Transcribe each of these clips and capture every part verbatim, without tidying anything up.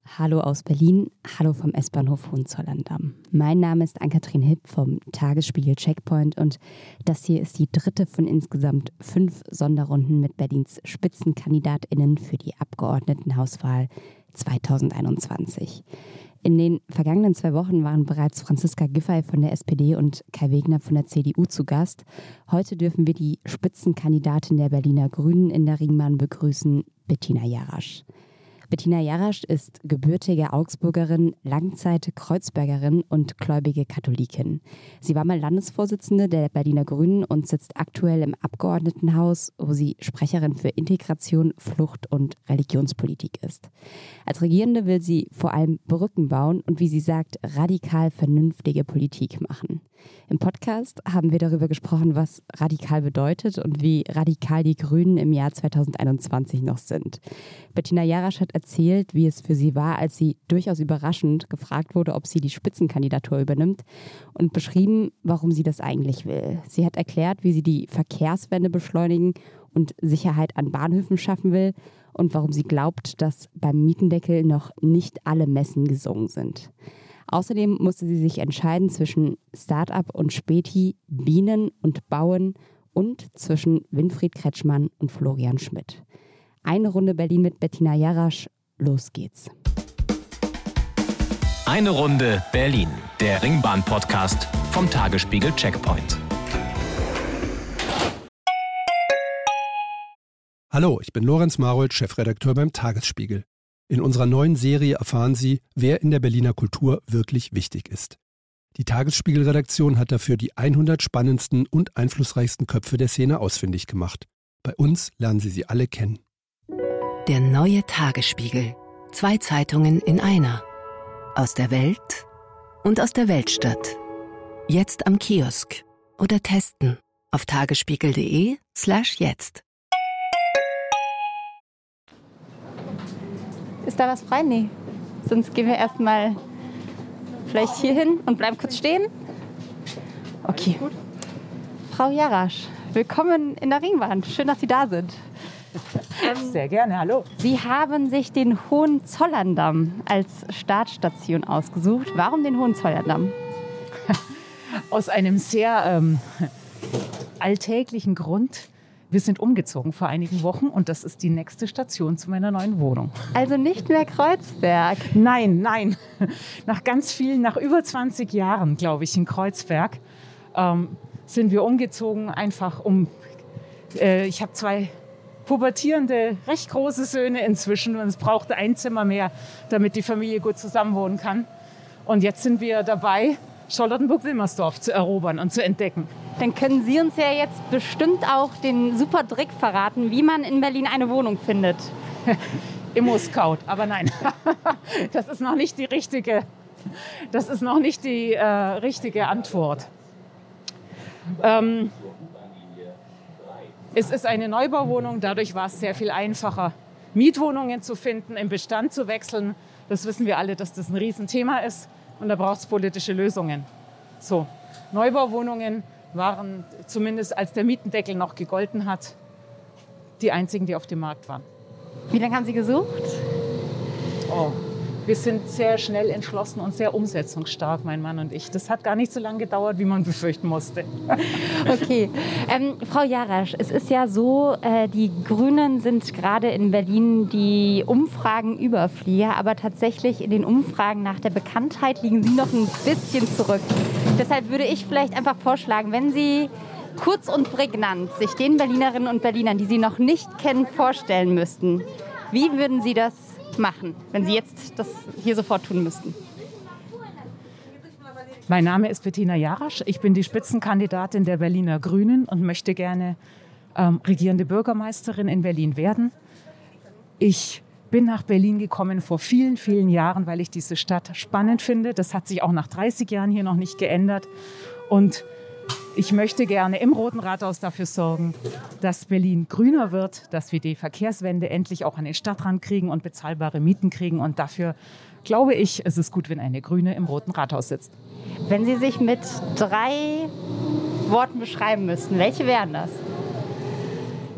Hallo aus Berlin, hallo vom S-Bahnhof Hohenzollern-Damm. Mein Name ist Ann-Kathrin Hipp vom Tagesspiegel Checkpoint und das hier ist die dritte von insgesamt fünf Sonderrunden mit Berlins SpitzenkandidatInnen für die Abgeordnetenhauswahl zweitausendeinundzwanzig. In den vergangenen zwei Wochen waren bereits Franziska Giffey von der S P D und Kai Wegner von der C D U zu Gast. Heute dürfen wir die Spitzenkandidatin der Berliner Grünen in der Ringbahn begrüßen, Bettina Jarasch. Bettina Jarasch ist gebürtige Augsburgerin, Langzeit-Kreuzbergerin und gläubige Katholikin. Sie war mal Landesvorsitzende der Berliner Grünen und sitzt aktuell im Abgeordnetenhaus, wo sie Sprecherin für Integration, Flucht und Religionspolitik ist. Als Regierende will sie vor allem Brücken bauen und, wie sie sagt, radikal vernünftige Politik machen. Im Podcast haben wir darüber gesprochen, was radikal bedeutet und wie radikal die Grünen im Jahr zweitausendeinundzwanzig noch sind. Bettina Jarasch hat erzählt, wie es für sie war, als sie durchaus überraschend gefragt wurde, ob sie die Spitzenkandidatur übernimmt, und beschrieben, warum sie das eigentlich will. Sie hat erklärt, wie sie die Verkehrswende beschleunigen und Sicherheit an Bahnhöfen schaffen will und warum sie glaubt, dass beim Mietendeckel noch nicht alle Messen gesungen sind. Außerdem musste sie sich entscheiden zwischen Start-up und Späti, Bienen und Bauen und zwischen Winfried Kretschmann und Florian Schmidt. Eine Runde Berlin mit Bettina Jarasch. Los geht's. Eine Runde Berlin, der Ringbahn-Podcast vom Tagesspiegel Checkpoint. Hallo, ich bin Lorenz Marold, Chefredakteur beim Tagesspiegel. In unserer neuen Serie erfahren Sie, wer in der Berliner Kultur wirklich wichtig ist. Die Tagesspiegel-Redaktion hat dafür die hundert spannendsten und einflussreichsten Köpfe der Szene ausfindig gemacht. Bei uns lernen Sie sie alle kennen. Der neue Tagesspiegel. Zwei Zeitungen in einer. Aus der Welt und aus der Weltstadt. Jetzt am Kiosk oder testen auf tagesspiegel.de slash jetzt. Ist da was frei? Nee. Sonst gehen wir erstmal vielleicht hier hin und bleiben kurz stehen. Okay. Frau Jarasch, willkommen in der Ringbahn. Schön, dass Sie da sind. Ähm, Sehr gerne, hallo. Sie haben sich den Hohenzollern-Damm als Startstation ausgesucht. Warum den Hohenzollern-Damm? Aus einem sehr ähm, alltäglichen Grund. Wir sind umgezogen vor einigen Wochen und das ist die nächste Station zu meiner neuen Wohnung. Also nicht mehr Kreuzberg? Nein, nein. Nach ganz vielen, nach über zwanzig Jahren, glaube ich, in Kreuzberg, ähm, sind wir umgezogen, einfach um, äh, ich habe zwei pubertierende, recht große Söhne inzwischen und es brauchte ein Zimmer mehr, damit die Familie gut zusammenwohnen kann. Und jetzt sind wir dabei, Charlottenburg-Wilmersdorf zu erobern und zu entdecken. Dann können Sie uns ja jetzt bestimmt auch den super Trick verraten, wie man in Berlin eine Wohnung findet. Immo-Scout, aber nein, das ist noch nicht die richtige, das ist noch nicht die äh, richtige Antwort. Ähm, es ist eine Neubauwohnung, dadurch war es sehr viel einfacher, Mietwohnungen zu finden, im Bestand zu wechseln. Das wissen wir alle, dass das ein Riesenthema ist und da braucht es politische Lösungen. So, Neubauwohnungen waren, zumindest als der Mietendeckel noch gegolten hat, die einzigen, die auf dem Markt waren. Wie lange haben Sie gesucht? Oh, wir sind sehr schnell entschlossen und sehr umsetzungsstark, mein Mann und ich. Das hat gar nicht so lange gedauert, wie man befürchten musste. Okay. Ähm, Frau Jarasch, es ist ja so, äh, die Grünen sind gerade in Berlin die Umfragenüberflieger, aber tatsächlich in den Umfragen nach der Bekanntheit liegen Sie noch ein bisschen zurück. Deshalb würde ich vielleicht einfach vorschlagen, wenn Sie kurz und prägnant sich den Berlinerinnen und Berlinern, die Sie noch nicht kennen, vorstellen müssten, wie würden Sie das machen, wenn Sie jetzt das hier sofort tun müssten? Mein Name ist Bettina Jarasch. Ich bin die Spitzenkandidatin der Berliner Grünen und möchte gerne ähm, regierende Bürgermeisterin in Berlin werden. Ich bin nach Berlin gekommen vor vielen, vielen Jahren, weil ich diese Stadt spannend finde. Das hat sich auch nach dreißig Jahren hier noch nicht geändert. Und ich möchte gerne im Roten Rathaus dafür sorgen, dass Berlin grüner wird, dass wir die Verkehrswende endlich auch an den Stadtrand kriegen und bezahlbare Mieten kriegen. Und dafür glaube ich, es ist gut, wenn eine Grüne im Roten Rathaus sitzt. Wenn Sie sich mit drei Worten beschreiben müssten, welche wären das?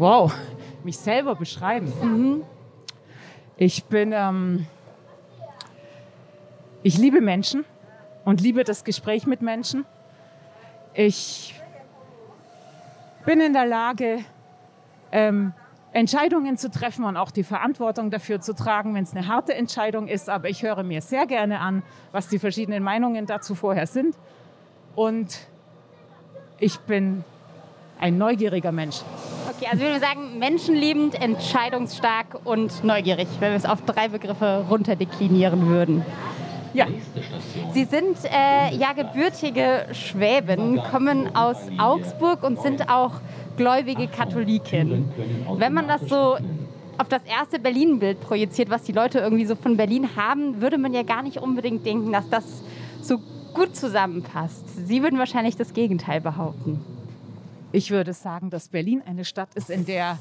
Wow, mich selber beschreiben. Mhm. Ich bin ähm, Ich liebe Menschen und liebe das Gespräch mit Menschen. Ich bin in der Lage, ähm, Entscheidungen zu treffen und auch die Verantwortung dafür zu tragen, wenn es eine harte Entscheidung ist. Aber ich höre mir sehr gerne an, was die verschiedenen Meinungen dazu vorher sind. Und ich bin ein neugieriger Mensch. Okay, also würde ich sagen, menschenliebend, entscheidungsstark und neugierig, wenn wir es auf drei Begriffe runterdeklinieren würden. Ja. Sie sind äh, ja gebürtige Schwäbin, kommen aus Augsburg und sind auch gläubige Katholikin. Wenn man das so auf das erste Berlin-Bild projiziert, was die Leute irgendwie so von Berlin haben, würde man ja gar nicht unbedingt denken, dass das so gut zusammenpasst. Sie würden wahrscheinlich das Gegenteil behaupten. Ich würde sagen, dass Berlin eine Stadt ist, in der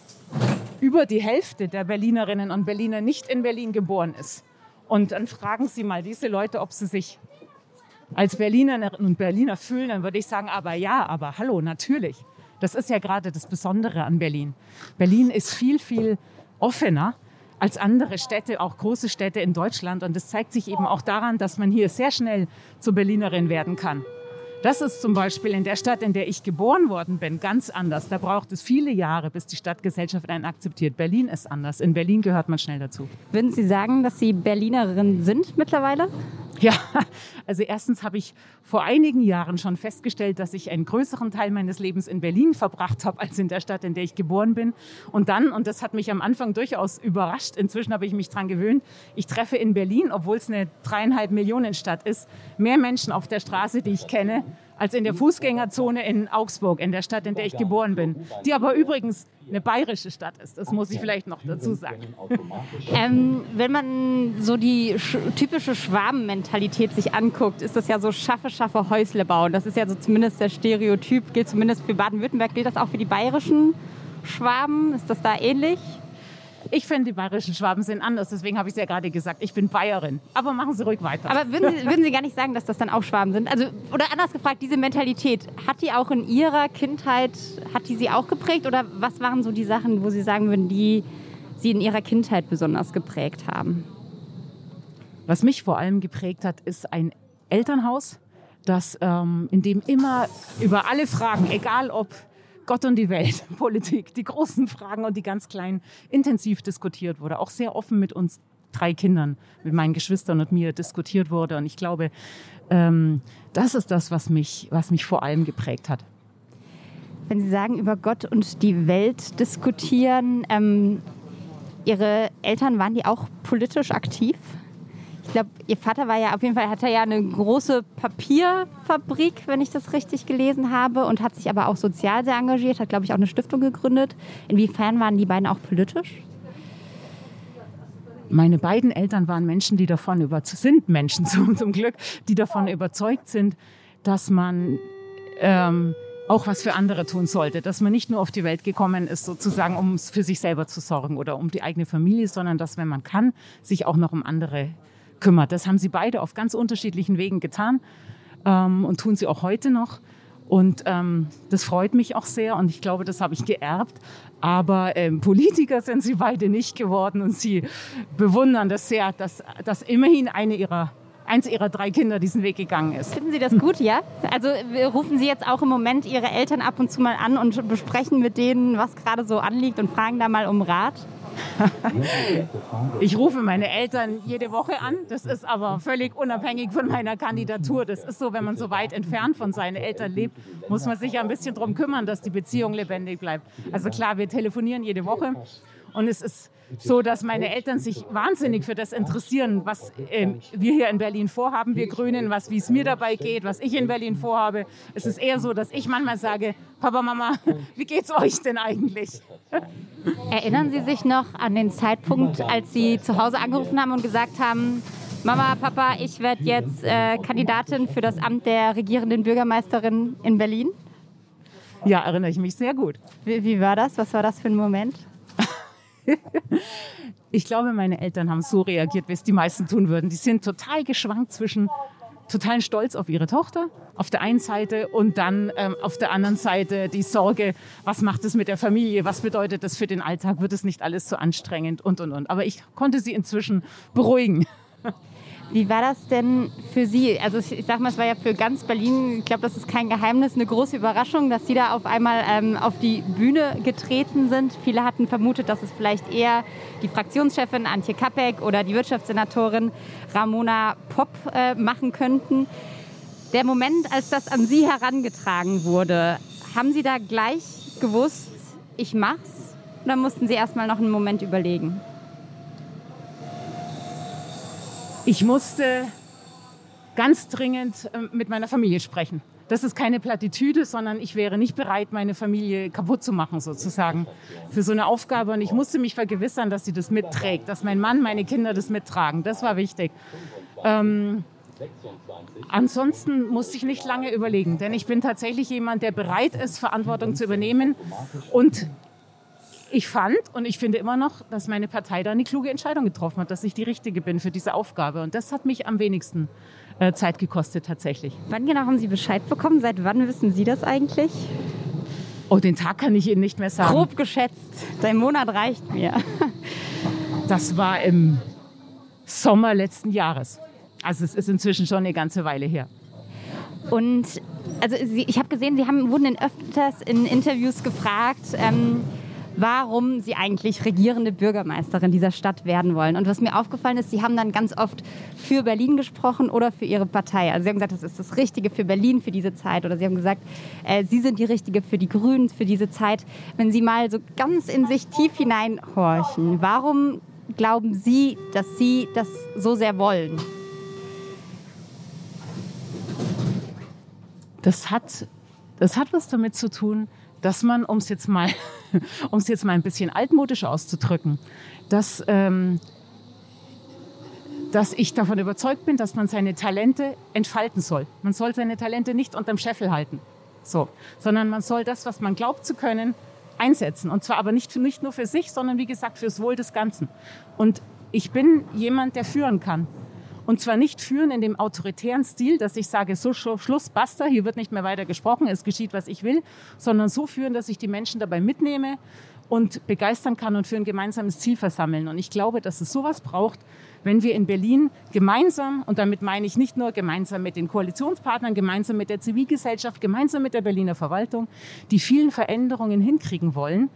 über die Hälfte der Berlinerinnen und Berliner nicht in Berlin geboren ist. Und dann fragen Sie mal diese Leute, ob sie sich als Berlinerinnen und Berliner fühlen. Dann würde ich sagen, aber ja, aber hallo, natürlich. Das ist ja gerade das Besondere an Berlin. Berlin ist viel, viel offener als andere Städte, auch große Städte in Deutschland. Und das zeigt sich eben auch daran, dass man hier sehr schnell zur Berlinerin werden kann. Das ist zum Beispiel in der Stadt, in der ich geboren worden bin, ganz anders. Da braucht es viele Jahre, bis die Stadtgesellschaft einen akzeptiert. Berlin ist anders. In Berlin gehört man schnell dazu. Würden Sie sagen, dass Sie Berlinerin sind mittlerweile? Ja, also erstens habe ich vor einigen Jahren schon festgestellt, dass ich einen größeren Teil meines Lebens in Berlin verbracht habe, als in der Stadt, in der ich geboren bin. Und dann, und das hat mich am Anfang durchaus überrascht, inzwischen habe ich mich daran gewöhnt, ich treffe in Berlin, obwohl es eine dreieinhalb Millionen Stadt ist, mehr Menschen auf der Straße, die ich kenne, als in der Fußgängerzone in Augsburg, in der Stadt, in der ich geboren bin. Die aber übrigens eine bayerische Stadt ist. Das muss ich vielleicht noch dazu sagen. Ähm, wenn man so die sch- typische Schwabenmentalität sich anguckt, ist das ja so schaffe, schaffe, Häusle bauen. Das ist ja so zumindest der Stereotyp, gilt zumindest für Baden-Württemberg. Gilt das auch für die bayerischen Schwaben? Ist das da ähnlich? Ich finde, die bayerischen Schwaben sind anders. Deswegen habe ich es ja gerade gesagt, ich bin Bayerin. Aber machen Sie ruhig weiter. Aber würden Sie, würden Sie gar nicht sagen, dass das dann auch Schwaben sind? Also, oder anders gefragt, diese Mentalität, hat die auch in Ihrer Kindheit, hat die Sie auch geprägt? Oder was waren so die Sachen, wo Sie sagen würden, die Sie in Ihrer Kindheit besonders geprägt haben? Was mich vor allem geprägt hat, ist ein Elternhaus, das, ähm, in dem immer über alle Fragen, egal ob Gott und die Welt, Politik, die großen Fragen und die ganz kleinen, intensiv diskutiert wurde. Auch sehr offen mit uns drei Kindern, mit meinen Geschwistern und mir diskutiert wurde. Und ich glaube, ähm, das ist das, was mich, was mich vor allem geprägt hat. Wenn Sie sagen, über Gott und die Welt diskutieren, ähm, Ihre Eltern, waren die auch politisch aktiv? Ich glaube, Ihr Vater war ja auf jeden Fall, hatte ja eine große Papierfabrik, wenn ich das richtig gelesen habe, und hat sich aber auch sozial sehr engagiert, hat, glaube ich, auch eine Stiftung gegründet. Inwiefern waren die beiden auch politisch? Meine beiden Eltern waren Menschen, die davon über, sind Menschen zum, zum Glück, die davon überzeugt sind, dass man ähm, auch was für andere tun sollte, dass man nicht nur auf die Welt gekommen ist, sozusagen, um für sich selber zu sorgen oder um die eigene Familie, sondern dass, wenn man kann, sich auch noch um andere kümmert. Das haben sie beide auf ganz unterschiedlichen Wegen getan ähm, und tun sie auch heute noch. Und ähm, das freut mich auch sehr und ich glaube, das habe ich geerbt. Aber ähm, Politiker sind sie beide nicht geworden und sie bewundern das sehr, dass, dass immerhin eine ihrer, eins ihrer drei Kinder diesen Weg gegangen ist. Finden Sie das gut, ja? Also rufen Sie jetzt auch im Moment Ihre Eltern ab und zu mal an und besprechen mit denen, was gerade so anliegt und fragen da mal um Rat? Ich rufe meine Eltern jede Woche an. Das ist aber völlig unabhängig von meiner Kandidatur. Das ist so, wenn man so weit entfernt von seinen Eltern lebt, muss man sich ja ein bisschen darum kümmern, dass die Beziehung lebendig bleibt. Also klar, wir telefonieren jede Woche. Und es ist so, dass meine Eltern sich wahnsinnig für das interessieren, was äh, wir hier in Berlin vorhaben, wir Grünen, was, wie es mir dabei geht, was ich in Berlin vorhabe. Es ist eher so, dass ich manchmal sage, Papa, Mama, wie geht's euch denn eigentlich? Erinnern Sie sich noch an den Zeitpunkt, als Sie zu Hause angerufen haben und gesagt haben, Mama, Papa, ich werde jetzt äh, Kandidatin für das Amt der regierenden Bürgermeisterin in Berlin? Ja, erinnere ich mich sehr gut. Wie, wie war das? Was war das für ein Moment? Ich glaube, meine Eltern haben so reagiert, wie es die meisten tun würden. Die sind total geschwankt zwischen totalen Stolz auf ihre Tochter auf der einen Seite und dann ähm, auf der anderen Seite die Sorge, was macht es mit der Familie, was bedeutet das für den Alltag, wird es nicht alles so anstrengend und, und, und. Aber ich konnte sie inzwischen beruhigen. Wie war das denn für Sie? Also ich sag mal, es war ja für ganz Berlin, ich glaube, das ist kein Geheimnis, eine große Überraschung, dass Sie da auf einmal ähm, auf die Bühne getreten sind. Viele hatten vermutet, dass es vielleicht eher die Fraktionschefin Antje Kappeck oder die Wirtschaftssenatorin Ramona Popp äh, machen könnten. Der Moment, als das an Sie herangetragen wurde, haben Sie da gleich gewusst, ich mach's? Oder mussten Sie erst mal noch einen Moment überlegen? Ich musste ganz dringend mit meiner Familie sprechen. Das ist keine Plattitüde, sondern ich wäre nicht bereit, meine Familie kaputt zu machen, sozusagen, für so eine Aufgabe. Und ich musste mich vergewissern, dass sie das mitträgt, dass mein Mann, meine Kinder das mittragen. Das war wichtig. Ähm, ansonsten musste ich nicht lange überlegen, denn ich bin tatsächlich jemand, der bereit ist, Verantwortung zu übernehmen. Und ich fand und ich finde immer noch, dass meine Partei da eine kluge Entscheidung getroffen hat, dass ich die Richtige bin für diese Aufgabe. Und das hat mich am wenigsten äh, Zeit gekostet tatsächlich. Wann genau haben Sie Bescheid bekommen? Seit wann wissen Sie das eigentlich? Oh, den Tag kann ich Ihnen nicht mehr sagen. Grob geschätzt. Der Monat reicht mir. Das war im Sommer letzten Jahres. Also es ist inzwischen schon eine ganze Weile her. Und also Sie, ich habe gesehen, Sie haben, wurden in öfters in Interviews gefragt, ähm, warum Sie eigentlich regierende Bürgermeisterin dieser Stadt werden wollen. Und was mir aufgefallen ist, Sie haben dann ganz oft für Berlin gesprochen oder für Ihre Partei. Also Sie haben gesagt, das ist das Richtige für Berlin für diese Zeit. Oder Sie haben gesagt, äh, Sie sind die Richtige für die Grünen für diese Zeit. Wenn Sie mal so ganz in sich tief hineinhorchen, warum glauben Sie, dass Sie das so sehr wollen? Das hat, das hat was damit zu tun, dass man, um es jetzt mal, um es jetzt mal ein bisschen altmodisch auszudrücken, dass, ähm, dass ich davon überzeugt bin, dass man seine Talente entfalten soll. Man soll seine Talente nicht unterm Scheffel halten, so, sondern man soll das, was man glaubt zu können, einsetzen. Und zwar aber nicht, nicht nur für sich, sondern wie gesagt fürs Wohl des Ganzen. Und ich bin jemand, der führen kann. Und zwar nicht führen in dem autoritären Stil, dass ich sage, so Schluss, basta, hier wird nicht mehr weiter gesprochen, es geschieht, was ich will, sondern so führen, dass ich die Menschen dabei mitnehme und begeistern kann und für ein gemeinsames Ziel versammeln. Und ich glaube, dass es sowas braucht, wenn wir in Berlin gemeinsam, und damit meine ich nicht nur gemeinsam mit den Koalitionspartnern, gemeinsam mit der Zivilgesellschaft, gemeinsam mit der Berliner Verwaltung, die vielen Veränderungen hinkriegen wollen,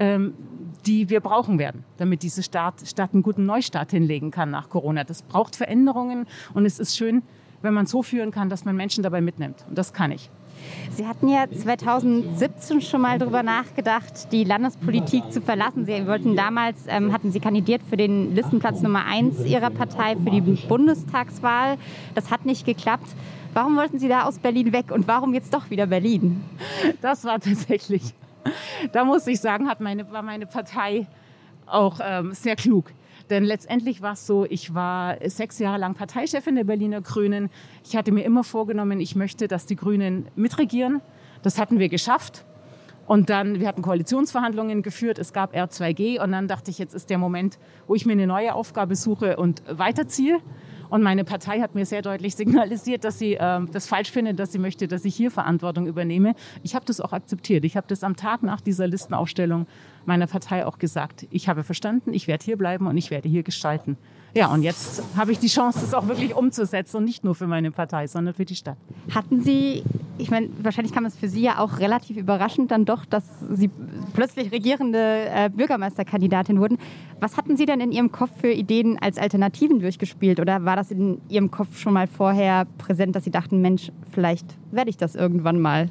die wir brauchen werden, damit diese Stadt, Stadt einen guten Neustart hinlegen kann nach Corona. Das braucht Veränderungen und es ist schön, wenn man so führen kann, dass man Menschen dabei mitnimmt. Und das kann ich. Sie hatten ja zweitausendsiebzehn schon mal darüber nachgedacht, die Landespolitik zu verlassen. Sie wollten damals, ähm, hatten Sie kandidiert für den Listenplatz Nummer eins Ihrer Partei für die Bundestagswahl. Das hat nicht geklappt. Warum wollten Sie da aus Berlin weg und warum jetzt doch wieder Berlin? Das war tatsächlich... Da muss ich sagen, hat meine, war meine Partei auch ähm, sehr klug. Denn letztendlich war es so, ich war sechs Jahre lang Parteichefin der Berliner Grünen. Ich hatte mir immer vorgenommen, ich möchte, dass die Grünen mitregieren. Das hatten wir geschafft. Und dann, wir hatten Koalitionsverhandlungen geführt, es gab R zwei G. Und dann dachte ich, jetzt ist der Moment, wo ich mir eine neue Aufgabe suche und weiterziehe. Und meine Partei hat mir sehr deutlich signalisiert, dass sie äh, das falsch findet, dass sie möchte, dass ich hier Verantwortung übernehme. Ich habe das auch akzeptiert. Ich habe das am Tag nach dieser Listenaufstellung meiner Partei auch gesagt. Ich habe verstanden, ich werde hier bleiben und ich werde hier gestalten. Ja, und jetzt habe ich die Chance, das auch wirklich umzusetzen und nicht nur für meine Partei, sondern für die Stadt. Hatten Sie, ich meine, wahrscheinlich kam es für Sie ja auch relativ überraschend dann doch, dass Sie plötzlich regierende äh, Bürgermeisterkandidatin wurden. Was hatten Sie denn in Ihrem Kopf für Ideen als Alternativen durchgespielt? Oder war das in Ihrem Kopf schon mal vorher präsent, dass Sie dachten, Mensch, vielleicht werde ich das irgendwann mal?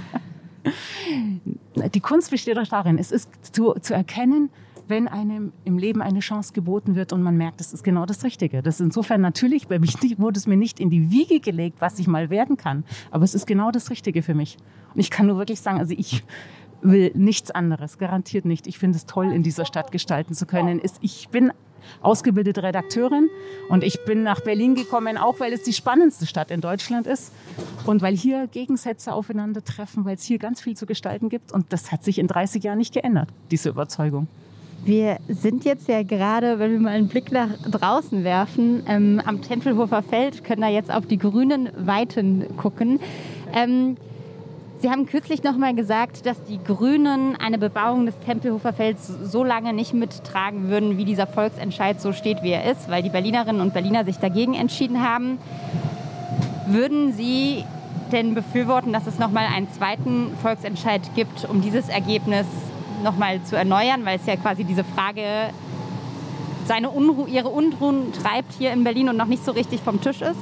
Die Kunst besteht doch darin, es ist zu, zu erkennen, wenn einem im Leben eine Chance geboten wird und man merkt, das ist genau das Richtige. Das ist insofern natürlich, bei mir wurde es mir nicht in die Wiege gelegt, was ich mal werden kann. Aber es ist genau das Richtige für mich. Und ich kann nur wirklich sagen, also ich will nichts anderes, garantiert nicht. Ich finde es toll, in dieser Stadt gestalten zu können. Ich bin ausgebildete Redakteurin und ich bin nach Berlin gekommen, auch weil es die spannendste Stadt in Deutschland ist und weil hier Gegensätze aufeinandertreffen, weil es hier ganz viel zu gestalten gibt. Und das hat sich in dreißig Jahren nicht geändert, diese Überzeugung. Wir sind jetzt ja gerade, wenn wir mal einen Blick nach draußen werfen, ähm, am Tempelhofer Feld, können da jetzt auf die grünen Weiten gucken. Ähm, Sie haben kürzlich noch mal gesagt, dass die Grünen eine Bebauung des Tempelhofer Felds so lange nicht mittragen würden, wie dieser Volksentscheid so steht, wie er ist, weil die Berlinerinnen und Berliner sich dagegen entschieden haben. Würden Sie denn befürworten, dass es noch mal einen zweiten Volksentscheid gibt, um dieses Ergebnis noch mal zu erneuern, weil es ja quasi diese Frage seine Unruhe, ihre Unruhen treibt hier in Berlin und noch nicht so richtig vom Tisch ist?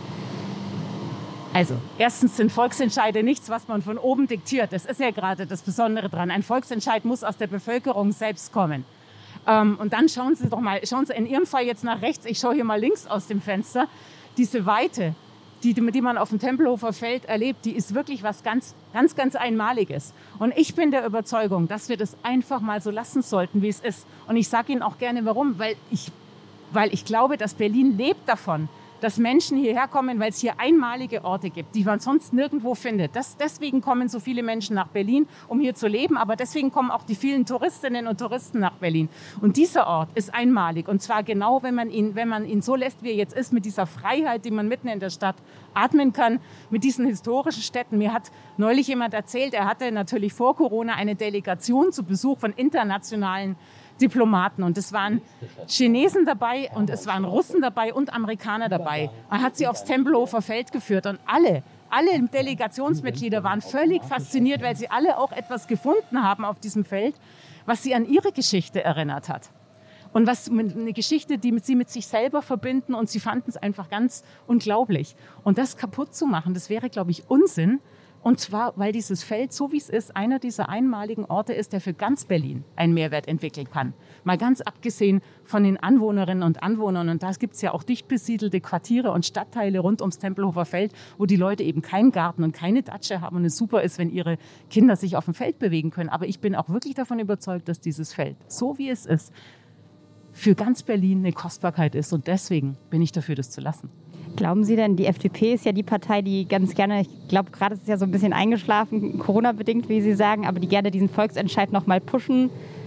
Also, erstens sind Volksentscheide nichts, was man von oben diktiert. Das ist ja gerade das Besondere dran. Ein Volksentscheid muss aus der Bevölkerung selbst kommen. Ähm, und dann schauen Sie doch mal, schauen Sie in Ihrem Fall jetzt nach rechts, ich schaue hier mal links aus dem Fenster, diese Weite, die, die man auf dem Tempelhofer Feld erlebt, die ist wirklich was ganz, ganz, ganz Einmaliges. Und ich bin der Überzeugung, dass wir das einfach mal so lassen sollten, wie es ist. Und ich sage Ihnen auch gerne, warum, weil ich, weil ich glaube, dass Berlin lebt davon, dass Menschen hierher kommen, weil es hier einmalige Orte gibt, die man sonst nirgendwo findet. Das, deswegen kommen so viele Menschen nach Berlin, um hier zu leben. Aber deswegen kommen auch die vielen Touristinnen und Touristen nach Berlin. Und dieser Ort ist einmalig. Und zwar genau, wenn man ihn, wenn man ihn so lässt, wie er jetzt ist, mit dieser Freiheit, die man mitten in der Stadt atmen kann, mit diesen historischen Städten. Mir hat neulich jemand erzählt, er hatte natürlich vor Corona eine Delegation zu Besuch von internationalen Diplomaten und es waren Chinesen dabei und es waren Russen dabei und Amerikaner dabei. Er hat sie aufs Tempelhofer Feld geführt und alle, alle Delegationsmitglieder waren völlig fasziniert, weil sie alle auch etwas gefunden haben auf diesem Feld, was sie an ihre Geschichte erinnert hat. Und was eine Geschichte, die sie mit sich selber verbinden und sie fanden es einfach ganz unglaublich. Und das kaputt zu machen, das wäre, glaube ich, Unsinn. Und zwar, weil dieses Feld, so wie es ist, einer dieser einmaligen Orte ist, der für ganz Berlin einen Mehrwert entwickeln kann. Mal ganz abgesehen von den Anwohnerinnen und Anwohnern. Und da gibt es ja auch dicht besiedelte Quartiere und Stadtteile rund ums Tempelhofer Feld, wo die Leute eben keinen Garten und keine Datsche haben. Und es super ist, wenn ihre Kinder sich auf dem Feld bewegen können. Aber ich bin auch wirklich davon überzeugt, dass dieses Feld, so wie es ist, für ganz Berlin eine Kostbarkeit ist. Und deswegen bin ich dafür, das zu lassen. Glauben Sie denn, die F D P ist ja die Partei, die ganz gerne, ich glaube, gerade ist es ja so ein bisschen eingeschlafen, Corona-bedingt, wie Sie sagen, aber die gerne diesen Volksentscheid noch mal pushen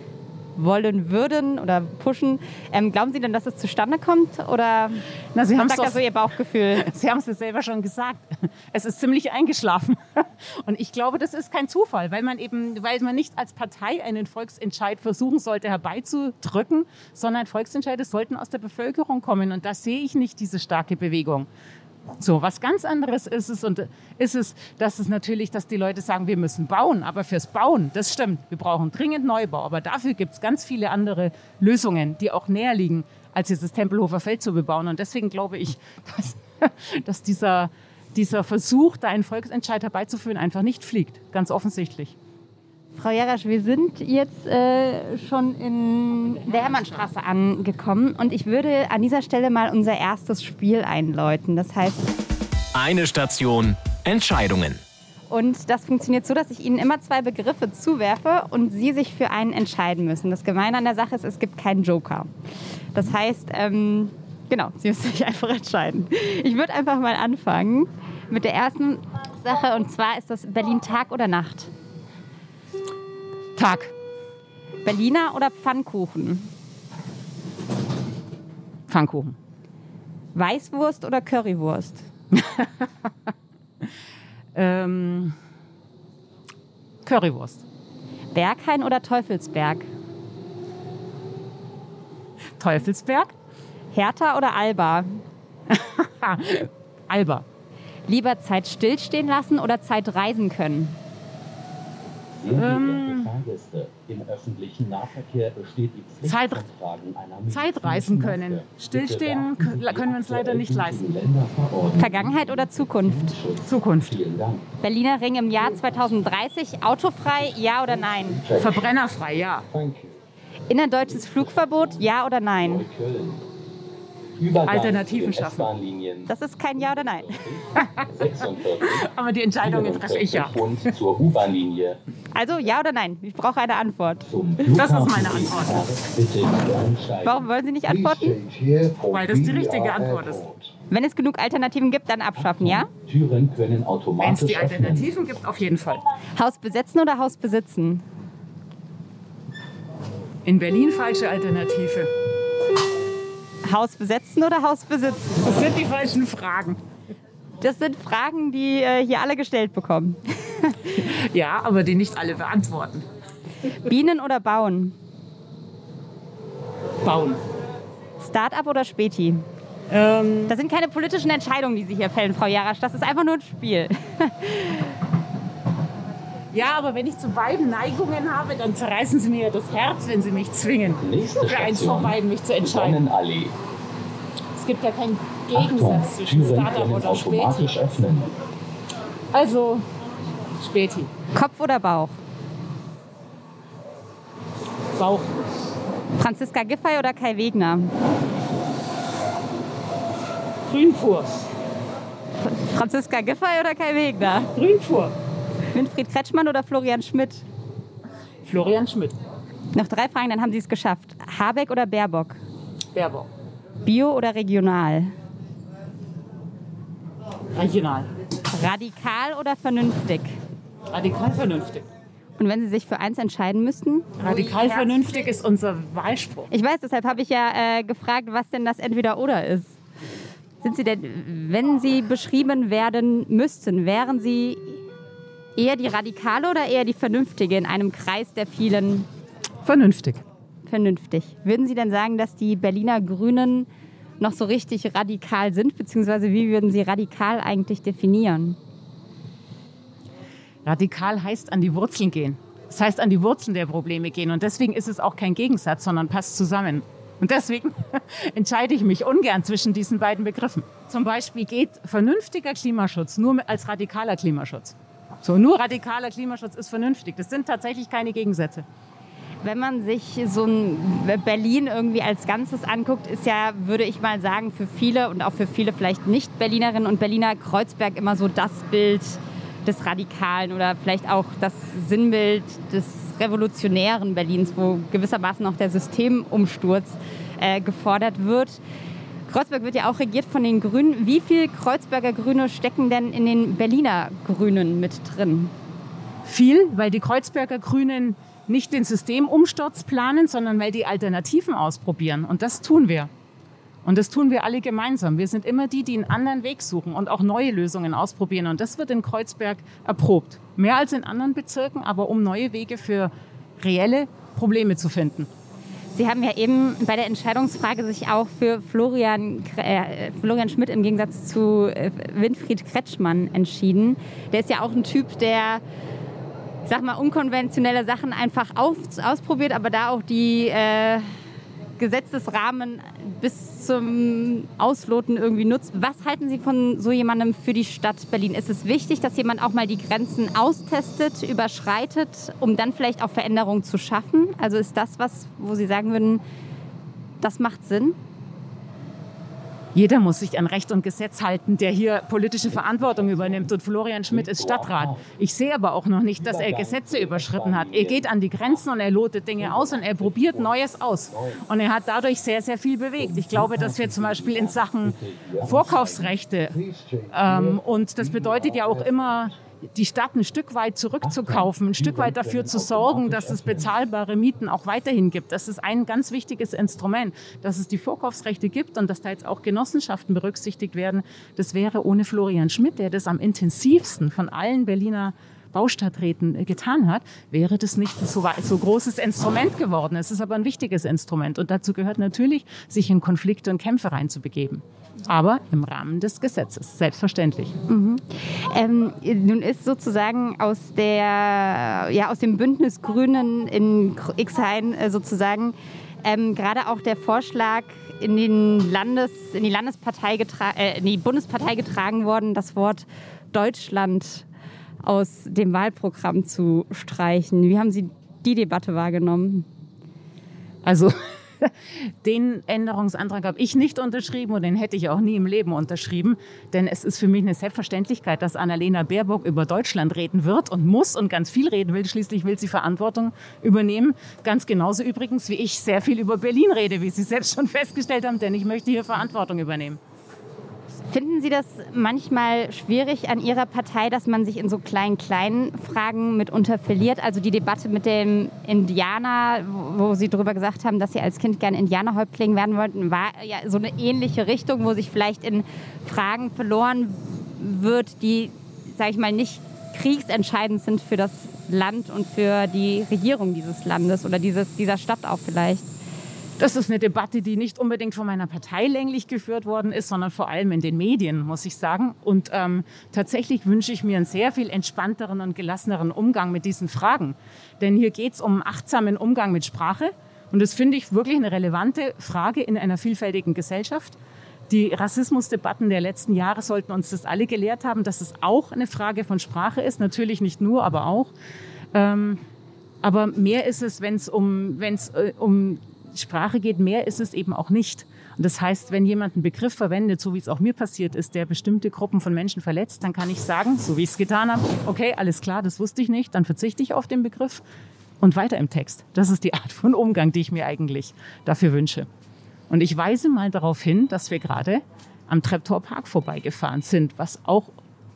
wollen würden oder pushen. Ähm, glauben Sie denn, dass es zustande kommt? Oder Na, Sie was haben's sagt doch, da so Ihr Bauchgefühl? Sie haben es ja selber schon gesagt. Es ist ziemlich eingeschlafen. Und ich glaube, das ist kein Zufall, weil man eben, weil man nicht als Partei einen Volksentscheid versuchen sollte herbeizudrücken, sondern Volksentscheide sollten aus der Bevölkerung kommen. Und da sehe ich nicht diese starke Bewegung. So, was ganz anderes ist es und ist es, dass es natürlich, dass die Leute sagen, wir müssen bauen, aber fürs Bauen, das stimmt, wir brauchen dringend Neubau, aber dafür gibt es ganz viele andere Lösungen, die auch näher liegen, als jetzt das Tempelhofer Feld zu bebauen und deswegen glaube ich, dass, dass dieser, dieser Versuch, da einen Volksentscheid herbeizuführen, einfach nicht fliegt, ganz offensichtlich. Frau Jarasch, wir sind jetzt äh, schon in der Hermannstraße angekommen und ich würde an dieser Stelle mal unser erstes Spiel einläuten. Das heißt... Eine Station, Entscheidungen. Und das funktioniert so, dass ich Ihnen immer zwei Begriffe zuwerfe und Sie sich für einen entscheiden müssen. Das Gemeine an der Sache ist, es gibt keinen Joker. Das heißt, ähm, genau, Sie müssen sich einfach entscheiden. Ich würde einfach mal anfangen mit der ersten Sache und zwar ist das Berlin Tag oder Nacht? Tag. Berliner oder Pfannkuchen? Pfannkuchen. Weißwurst oder Currywurst? ähm, Currywurst. Berghain oder Teufelsberg? Teufelsberg. Hertha oder Alba? Alba. Lieber Zeit stillstehen lassen oder Zeit reisen können? Ähm, Im öffentlichen Nahverkehr besteht die Pflicht Zeit, zum Tragen einer Zeit reisen können. Stillstehen können wir uns leider nicht leisten. Vergangenheit oder Zukunft? Zukunft. Berliner Ring im Jahr zweitausenddreißig, autofrei, ja oder nein? Verbrennerfrei, ja. Innerdeutsches Flugverbot, ja oder nein? Alternativen schaffen. Das ist kein Ja oder Nein. Aber die Entscheidungen treffe ich ja. Zur U-Bahn-Linie. Also Ja oder Nein? Ich brauche eine Antwort. Das ist meine Antwort. Warum wollen Sie nicht antworten? Weil das die richtige Antwort ist. Wenn es genug Alternativen gibt, dann abschaffen, ja? Türen können Wenn automatisch es die Alternativen gibt, auf jeden Fall. Haus besetzen oder Haus besitzen? In Berlin falsche Alternative. Haus besetzen oder Haus besitzen? Das sind die falschen Fragen. Das sind Fragen, die äh, hier alle gestellt bekommen. Ja, aber die nicht alle beantworten. Bienen oder bauen? Bauen. Start-up oder Späti? Ähm, Das sind keine politischen Entscheidungen, die Sie hier fällen, Frau Jarasch. Das ist einfach nur ein Spiel. ja, aber wenn ich zu beiden Neigungen habe, dann zerreißen Sie mir das Herz, wenn Sie mich zwingen, Nächste für eins Station. von beiden mich zu entscheiden. Sonnenallee. Es gibt ja keinen Achtung, Gegensatz zwischen Türen Start-up können oder Späti. automatisch öffnen. Also Späti. Kopf oder Bauch? Bauch. Franziska Giffey oder Kai Wegner? Grün pur. Franziska Giffey oder Kai Wegner? Grün pur. Winfried Kretschmann oder Florian Schmidt? Florian Schmidt. Noch drei Fragen, dann haben Sie es geschafft. Habeck oder Baerbock? Baerbock. Bio oder regional? Regional. Radikal oder vernünftig? Radikal vernünftig. Und wenn Sie sich für eins entscheiden müssten? Radikal vernünftig ist unser Wahlspruch. Ich weiß, deshalb habe ich ja äh, gefragt, was denn das Entweder-Oder ist. Sind Sie denn, wenn Sie beschrieben werden müssten, wären Sie eher die Radikale oder eher die Vernünftige in einem Kreis der vielen? Vernünftig. Vernünftig. Würden Sie denn sagen, dass die Berliner Grünen noch so richtig radikal sind? Beziehungsweise wie würden Sie radikal eigentlich definieren? Radikal heißt an die Wurzeln gehen. Das heißt an die Wurzeln der Probleme gehen. Und deswegen ist es auch kein Gegensatz, sondern passt zusammen. Und deswegen entscheide ich mich ungern zwischen diesen beiden Begriffen. Zum Beispiel geht vernünftiger Klimaschutz nur als radikaler Klimaschutz. So, nur radikaler Klimaschutz ist vernünftig. Das sind tatsächlich keine Gegensätze. Wenn man sich so ein Berlin irgendwie als Ganzes anguckt, ist ja, würde ich mal sagen, für viele und auch für viele vielleicht Nicht-Berlinerinnen und Berliner Kreuzberg immer so das Bild des Radikalen oder vielleicht auch das Sinnbild des revolutionären Berlins, wo gewissermaßen auch der Systemumsturz äh, gefordert wird. Kreuzberg wird ja auch regiert von den Grünen. Wie viel Kreuzberger Grüne stecken denn in den Berliner Grünen mit drin? Viel, weil die Kreuzberger Grünen nicht den Systemumsturz planen, sondern weil die Alternativen ausprobieren. Und das tun wir. Und das tun wir alle gemeinsam. Wir sind immer die, die einen anderen Weg suchen und auch neue Lösungen ausprobieren. Und das wird in Kreuzberg erprobt. Mehr als in anderen Bezirken, aber um neue Wege für reelle Probleme zu finden. Sie haben ja eben bei der Entscheidungsfrage sich auch für Florian, äh, Florian Schmidt im Gegensatz zu äh, Winfried Kretschmann entschieden. Der ist ja auch ein Typ, der, ich sag mal, unkonventionelle Sachen einfach auf, ausprobiert, aber da auch die äh, Gesetzesrahmen bis zum Ausloten irgendwie nutzt. Was halten Sie von so jemandem für die Stadt Berlin? Ist es wichtig, dass jemand auch mal die Grenzen austestet, überschreitet, um dann vielleicht auch Veränderungen zu schaffen? Also ist das was, wo Sie sagen würden, das macht Sinn? Jeder muss sich an Recht und Gesetz halten, der hier politische Verantwortung übernimmt. Und Florian Schmidt ist Stadtrat. Ich sehe aber auch noch nicht, dass er Gesetze überschritten hat. Er geht an die Grenzen und er lotet Dinge aus und er probiert Neues aus. Und er hat dadurch sehr, sehr viel bewegt. Ich glaube, dass wir zum Beispiel in Sachen Vorkaufsrechte, ähm, und das bedeutet ja auch immer, die Stadt ein Stück weit zurückzukaufen, ein Stück weit dafür zu sorgen, dass es bezahlbare Mieten auch weiterhin gibt. Das ist ein ganz wichtiges Instrument, dass es die Vorkaufsrechte gibt und dass da jetzt auch Genossenschaften berücksichtigt werden. Das wäre ohne Florian Schmidt, der das am intensivsten von allen Berliner Baustadträten getan hat, wäre das nicht so, so großes Instrument geworden. Es ist aber ein wichtiges Instrument und dazu gehört natürlich, sich in Konflikte und Kämpfe reinzubegeben. Aber im Rahmen des Gesetzes, selbstverständlich. Mhm. Ähm, nun ist sozusagen aus, der, ja, aus dem Bündnis Grünen in Xhain äh, sozusagen ähm, gerade auch der Vorschlag in, den Landes, in, die Landespartei getra- äh, in die Bundespartei getragen worden, das Wort Deutschland aus dem Wahlprogramm zu streichen. Wie haben Sie die Debatte wahrgenommen? Also den Änderungsantrag habe ich nicht unterschrieben und den hätte ich auch nie im Leben unterschrieben. Denn es ist für mich eine Selbstverständlichkeit, dass Annalena Baerbock über Deutschland reden wird und muss und ganz viel reden will. Schließlich will sie Verantwortung übernehmen. Ganz genauso übrigens, wie ich sehr viel über Berlin rede, wie Sie selbst schon festgestellt haben, denn ich möchte hier Verantwortung übernehmen. Finden Sie das manchmal schwierig an Ihrer Partei, dass man sich in so kleinen, kleinen Fragen mitunter verliert? Also die Debatte mit dem Indianer, wo Sie darüber gesagt haben, dass Sie als Kind gerne Indianerhäuptling werden wollten, war ja so eine ähnliche Richtung, wo sich vielleicht in Fragen verloren wird, die, sage ich mal, nicht kriegsentscheidend sind für das Land und für die Regierung dieses Landes oder dieses, dieser Stadt auch vielleicht? Das ist eine Debatte, die nicht unbedingt von meiner Partei länglich geführt worden ist, sondern vor allem in den Medien, muss ich sagen. Und ähm, tatsächlich wünsche ich mir einen sehr viel entspannteren und gelasseneren Umgang mit diesen Fragen. Denn hier geht es um achtsamen Umgang mit Sprache. Und das finde ich wirklich eine relevante Frage in einer vielfältigen Gesellschaft. Die Rassismusdebatten der letzten Jahre sollten uns das alle gelehrt haben, dass es auch eine Frage von Sprache ist. Natürlich nicht nur, aber auch. Ähm, aber mehr ist es, wenn es um, wenn's, äh, um Sprache geht, mehr ist es eben auch nicht. Und das heißt, wenn jemand einen Begriff verwendet, so wie es auch mir passiert ist, der bestimmte Gruppen von Menschen verletzt, dann kann ich sagen, so wie ich es getan habe, okay, alles klar, das wusste ich nicht, dann verzichte ich auf den Begriff und weiter im Text. Das ist die Art von Umgang, die ich mir eigentlich dafür wünsche. Und ich weise mal darauf hin, dass wir gerade am Treptower Park vorbeigefahren sind, was auch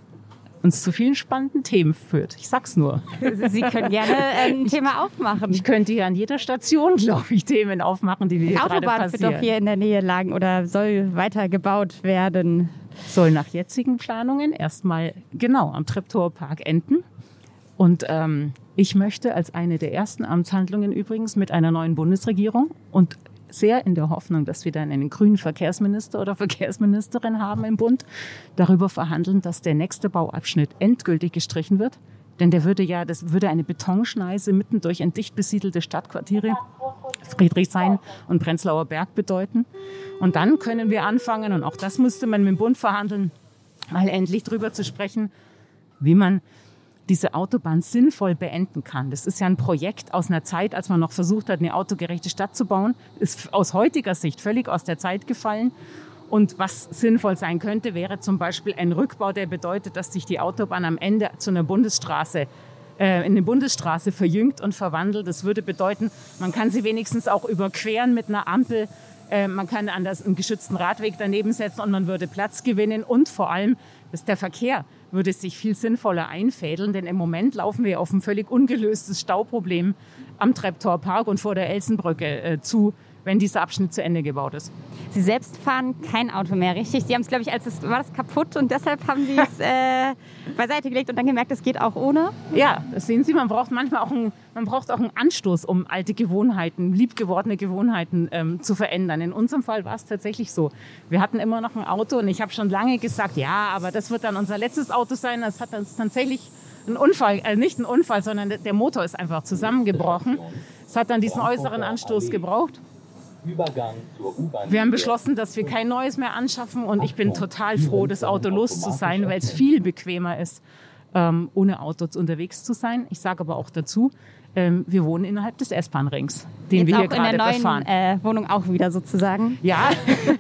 uns zu vielen spannenden Themen führt. Ich sag's nur. Sie können gerne ein Thema aufmachen. Ich könnte hier an jeder Station, glaube ich, Themen aufmachen, die wir hier gerade passieren. Die Autobahn wird doch hier in der Nähe lagen oder soll weiter gebaut werden. Soll nach jetzigen Planungen erstmal genau am Treptower Park enden. Und ähm, ich möchte als eine der ersten Amtshandlungen übrigens mit einer neuen Bundesregierung und sehr in der Hoffnung, dass wir dann einen grünen Verkehrsminister oder Verkehrsministerin haben im Bund, darüber verhandeln, dass der nächste Bauabschnitt endgültig gestrichen wird. Denn der würde ja, das würde eine Betonschneise mitten durch ein dicht besiedelte Stadtquartiere, Friedrichshain und Prenzlauer Berg bedeuten. Und dann können wir anfangen, und auch das müsste man mit dem Bund verhandeln, mal endlich drüber zu sprechen, wie man diese Autobahn sinnvoll beenden kann. Das ist ja ein Projekt aus einer Zeit, als man noch versucht hat, eine autogerechte Stadt zu bauen. Ist aus heutiger Sicht völlig aus der Zeit gefallen. Und was sinnvoll sein könnte, wäre zum Beispiel ein Rückbau, der bedeutet, dass sich die Autobahn am Ende zu einer Bundesstraße, äh, in eine Bundesstraße verjüngt und verwandelt. Das würde bedeuten, man kann sie wenigstens auch überqueren mit einer Ampel. Äh, man kann an das, einen geschützten Radweg daneben setzen und man würde Platz gewinnen. Und vor allem, dass der Verkehr würde sich viel sinnvoller einfädeln, denn im Moment laufen wir auf ein völlig ungelöstes Stauproblem am Treptower Park und vor der Elsenbrücke äh, zu, wenn dieser Abschnitt zu Ende gebaut ist. Sie selbst fahren kein Auto mehr, richtig? Sie haben es, glaube ich, als es war das kaputt und deshalb haben Sie es äh, beiseite gelegt und dann gemerkt, es geht auch ohne? Ja, das sehen Sie, man braucht manchmal auch einen, man braucht auch einen Anstoß, um alte Gewohnheiten, liebgewordene Gewohnheiten ähm, zu verändern. In unserem Fall war es tatsächlich so. Wir hatten immer noch ein Auto und ich habe schon lange gesagt, ja, aber das wird dann unser letztes Auto sein. Das hat uns tatsächlich einen Unfall, äh, nicht einen Unfall, sondern der Motor ist einfach zusammengebrochen. Es hat dann diesen äußeren Anstoß gebraucht. Übergang zur U-Bahn. Wir haben beschlossen, dass wir kein neues mehr anschaffen und ich bin total froh, das Auto los zu sein, weil es viel bequemer ist, ähm, ohne Auto unterwegs zu sein. Ich sage aber auch dazu, ähm, wir wohnen innerhalb des S-Bahn-Rings, den Jetzt wir hier auch in der gerade neuen befahren. Äh, Wohnung auch wieder sozusagen. Ja,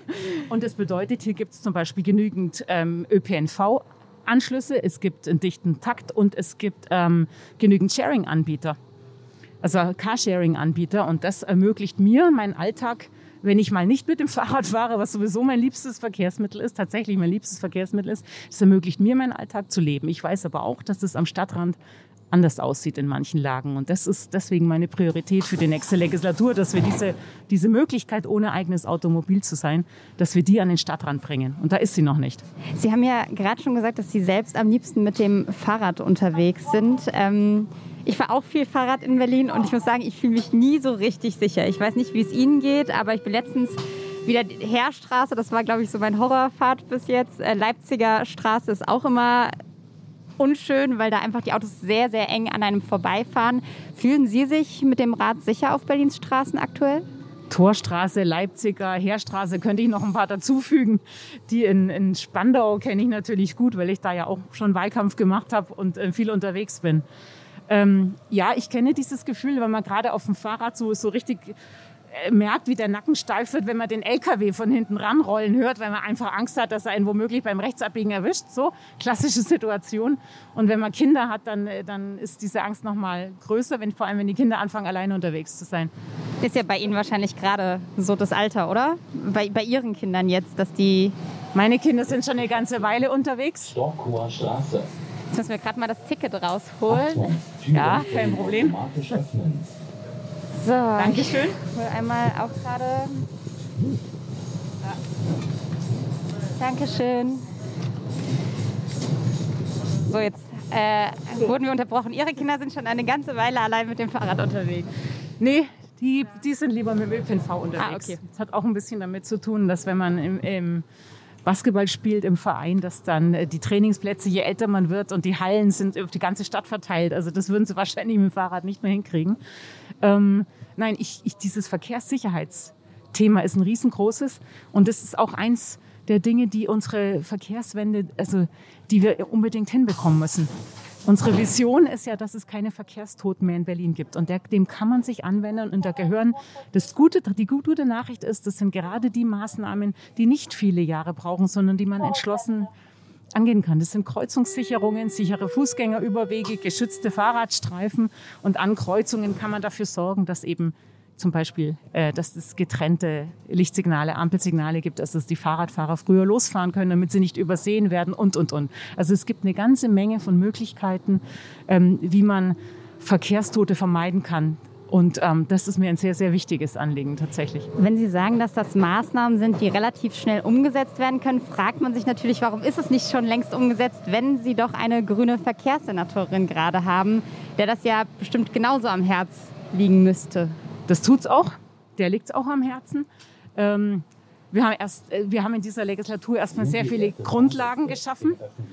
und das bedeutet, hier gibt es zum Beispiel genügend ähm, Ö P N V-Anschlüsse, es gibt einen dichten Takt und es gibt ähm, genügend Sharing-Anbieter. Also Carsharing-Anbieter und das ermöglicht mir meinen Alltag, wenn ich mal nicht mit dem Fahrrad fahre, was sowieso mein liebstes Verkehrsmittel ist, tatsächlich mein liebstes Verkehrsmittel ist, das ermöglicht mir, meinen Alltag zu leben. Ich weiß aber auch, dass es am Stadtrand anders aussieht in manchen Lagen und das ist deswegen meine Priorität für die nächste Legislatur, dass wir diese, diese Möglichkeit, ohne eigenes Automobil zu sein, dass wir die an den Stadtrand bringen und da ist sie noch nicht. Sie haben ja gerade schon gesagt, dass Sie selbst am liebsten mit dem Fahrrad unterwegs sind. Ähm Ich fahre auch viel Fahrrad in Berlin und ich muss sagen, ich fühle mich nie so richtig sicher. Ich weiß nicht, wie es Ihnen geht, aber ich bin letztens wieder die Heerstraße, das war, glaube ich, so mein Horrorfahrt bis jetzt. Äh, Leipziger Straße ist auch immer unschön, weil da einfach die Autos sehr, sehr eng an einem vorbeifahren. Fühlen Sie sich mit dem Rad sicher auf Berlins Straßen aktuell? Torstraße, Leipziger, Heerstraße könnte ich noch ein paar dazufügen. Die in, in Spandau kenne ich natürlich gut, weil ich da ja auch schon Wahlkampf gemacht habe und äh, viel unterwegs bin. Ähm, ja, ich kenne dieses Gefühl, wenn man gerade auf dem Fahrrad so, so richtig äh, merkt, wie der Nacken steif wird, wenn man den L K W von hinten ranrollen hört, weil man einfach Angst hat, dass er einen womöglich beim Rechtsabbiegen erwischt. So, klassische Situation. Und wenn man Kinder hat, dann, dann ist diese Angst noch mal größer, wenn, vor allem wenn die Kinder anfangen, alleine unterwegs zu sein. Ist ja bei Ihnen wahrscheinlich gerade so das Alter, oder? Bei, bei Ihren Kindern jetzt, dass die... Meine Kinder sind schon eine ganze Weile unterwegs. Stockhoher Straße. Jetzt müssen wir gerade mal das Ticket rausholen. Ja, kein Problem. So, Dankeschön. Ich will einmal auch gerade... Ja. Dankeschön. So, jetzt äh, wurden wir unterbrochen. Ihre Kinder sind schon eine ganze Weile allein mit dem Fahrrad unterwegs. Nee, die, die sind lieber mit dem Ö P N V unterwegs. Ah, okay. Das hat auch ein bisschen damit zu tun, dass wenn man im, im Basketball spielt im Verein, dass dann die Trainingsplätze, je älter man wird und die Hallen sind auf die ganze Stadt verteilt. Also das würden sie wahrscheinlich mit dem Fahrrad nicht mehr hinkriegen. Ähm, nein, ich, ich, dieses Verkehrssicherheitsthema ist ein riesengroßes und das ist auch eins der Dinge, die unsere Verkehrswende, also die wir unbedingt hinbekommen müssen. Unsere Vision ist ja, dass es keine Verkehrstoten mehr in Berlin gibt. Und der, dem kann man sich anwenden. Und da gehören, das Gute, die gute Nachricht ist, das sind gerade die Maßnahmen, die nicht viele Jahre brauchen, sondern die man entschlossen angehen kann. Das sind Kreuzungssicherungen, sichere Fußgängerüberwege, geschützte Fahrradstreifen. Und an Kreuzungen kann man dafür sorgen, dass eben zum Beispiel, äh, dass es getrennte Lichtsignale, Ampelsignale gibt, dass es die Fahrradfahrer früher losfahren können, damit sie nicht übersehen werden und, und, und. Also es gibt eine ganze Menge von Möglichkeiten, ähm, wie man Verkehrstote vermeiden kann. Und ähm, das ist mir ein sehr, sehr wichtiges Anliegen tatsächlich. Wenn Sie sagen, dass das Maßnahmen sind, die relativ schnell umgesetzt werden können, fragt man sich natürlich, warum ist es nicht schon längst umgesetzt, wenn Sie doch eine grüne Verkehrssenatorin gerade haben, der das ja bestimmt genauso am Herz liegen müsste. Das tut's auch. Der liegt's auch am Herzen. Ähm, wir haben erst, wir haben in dieser Legislatur erstmal sehr viele Grundlagen geschaffen.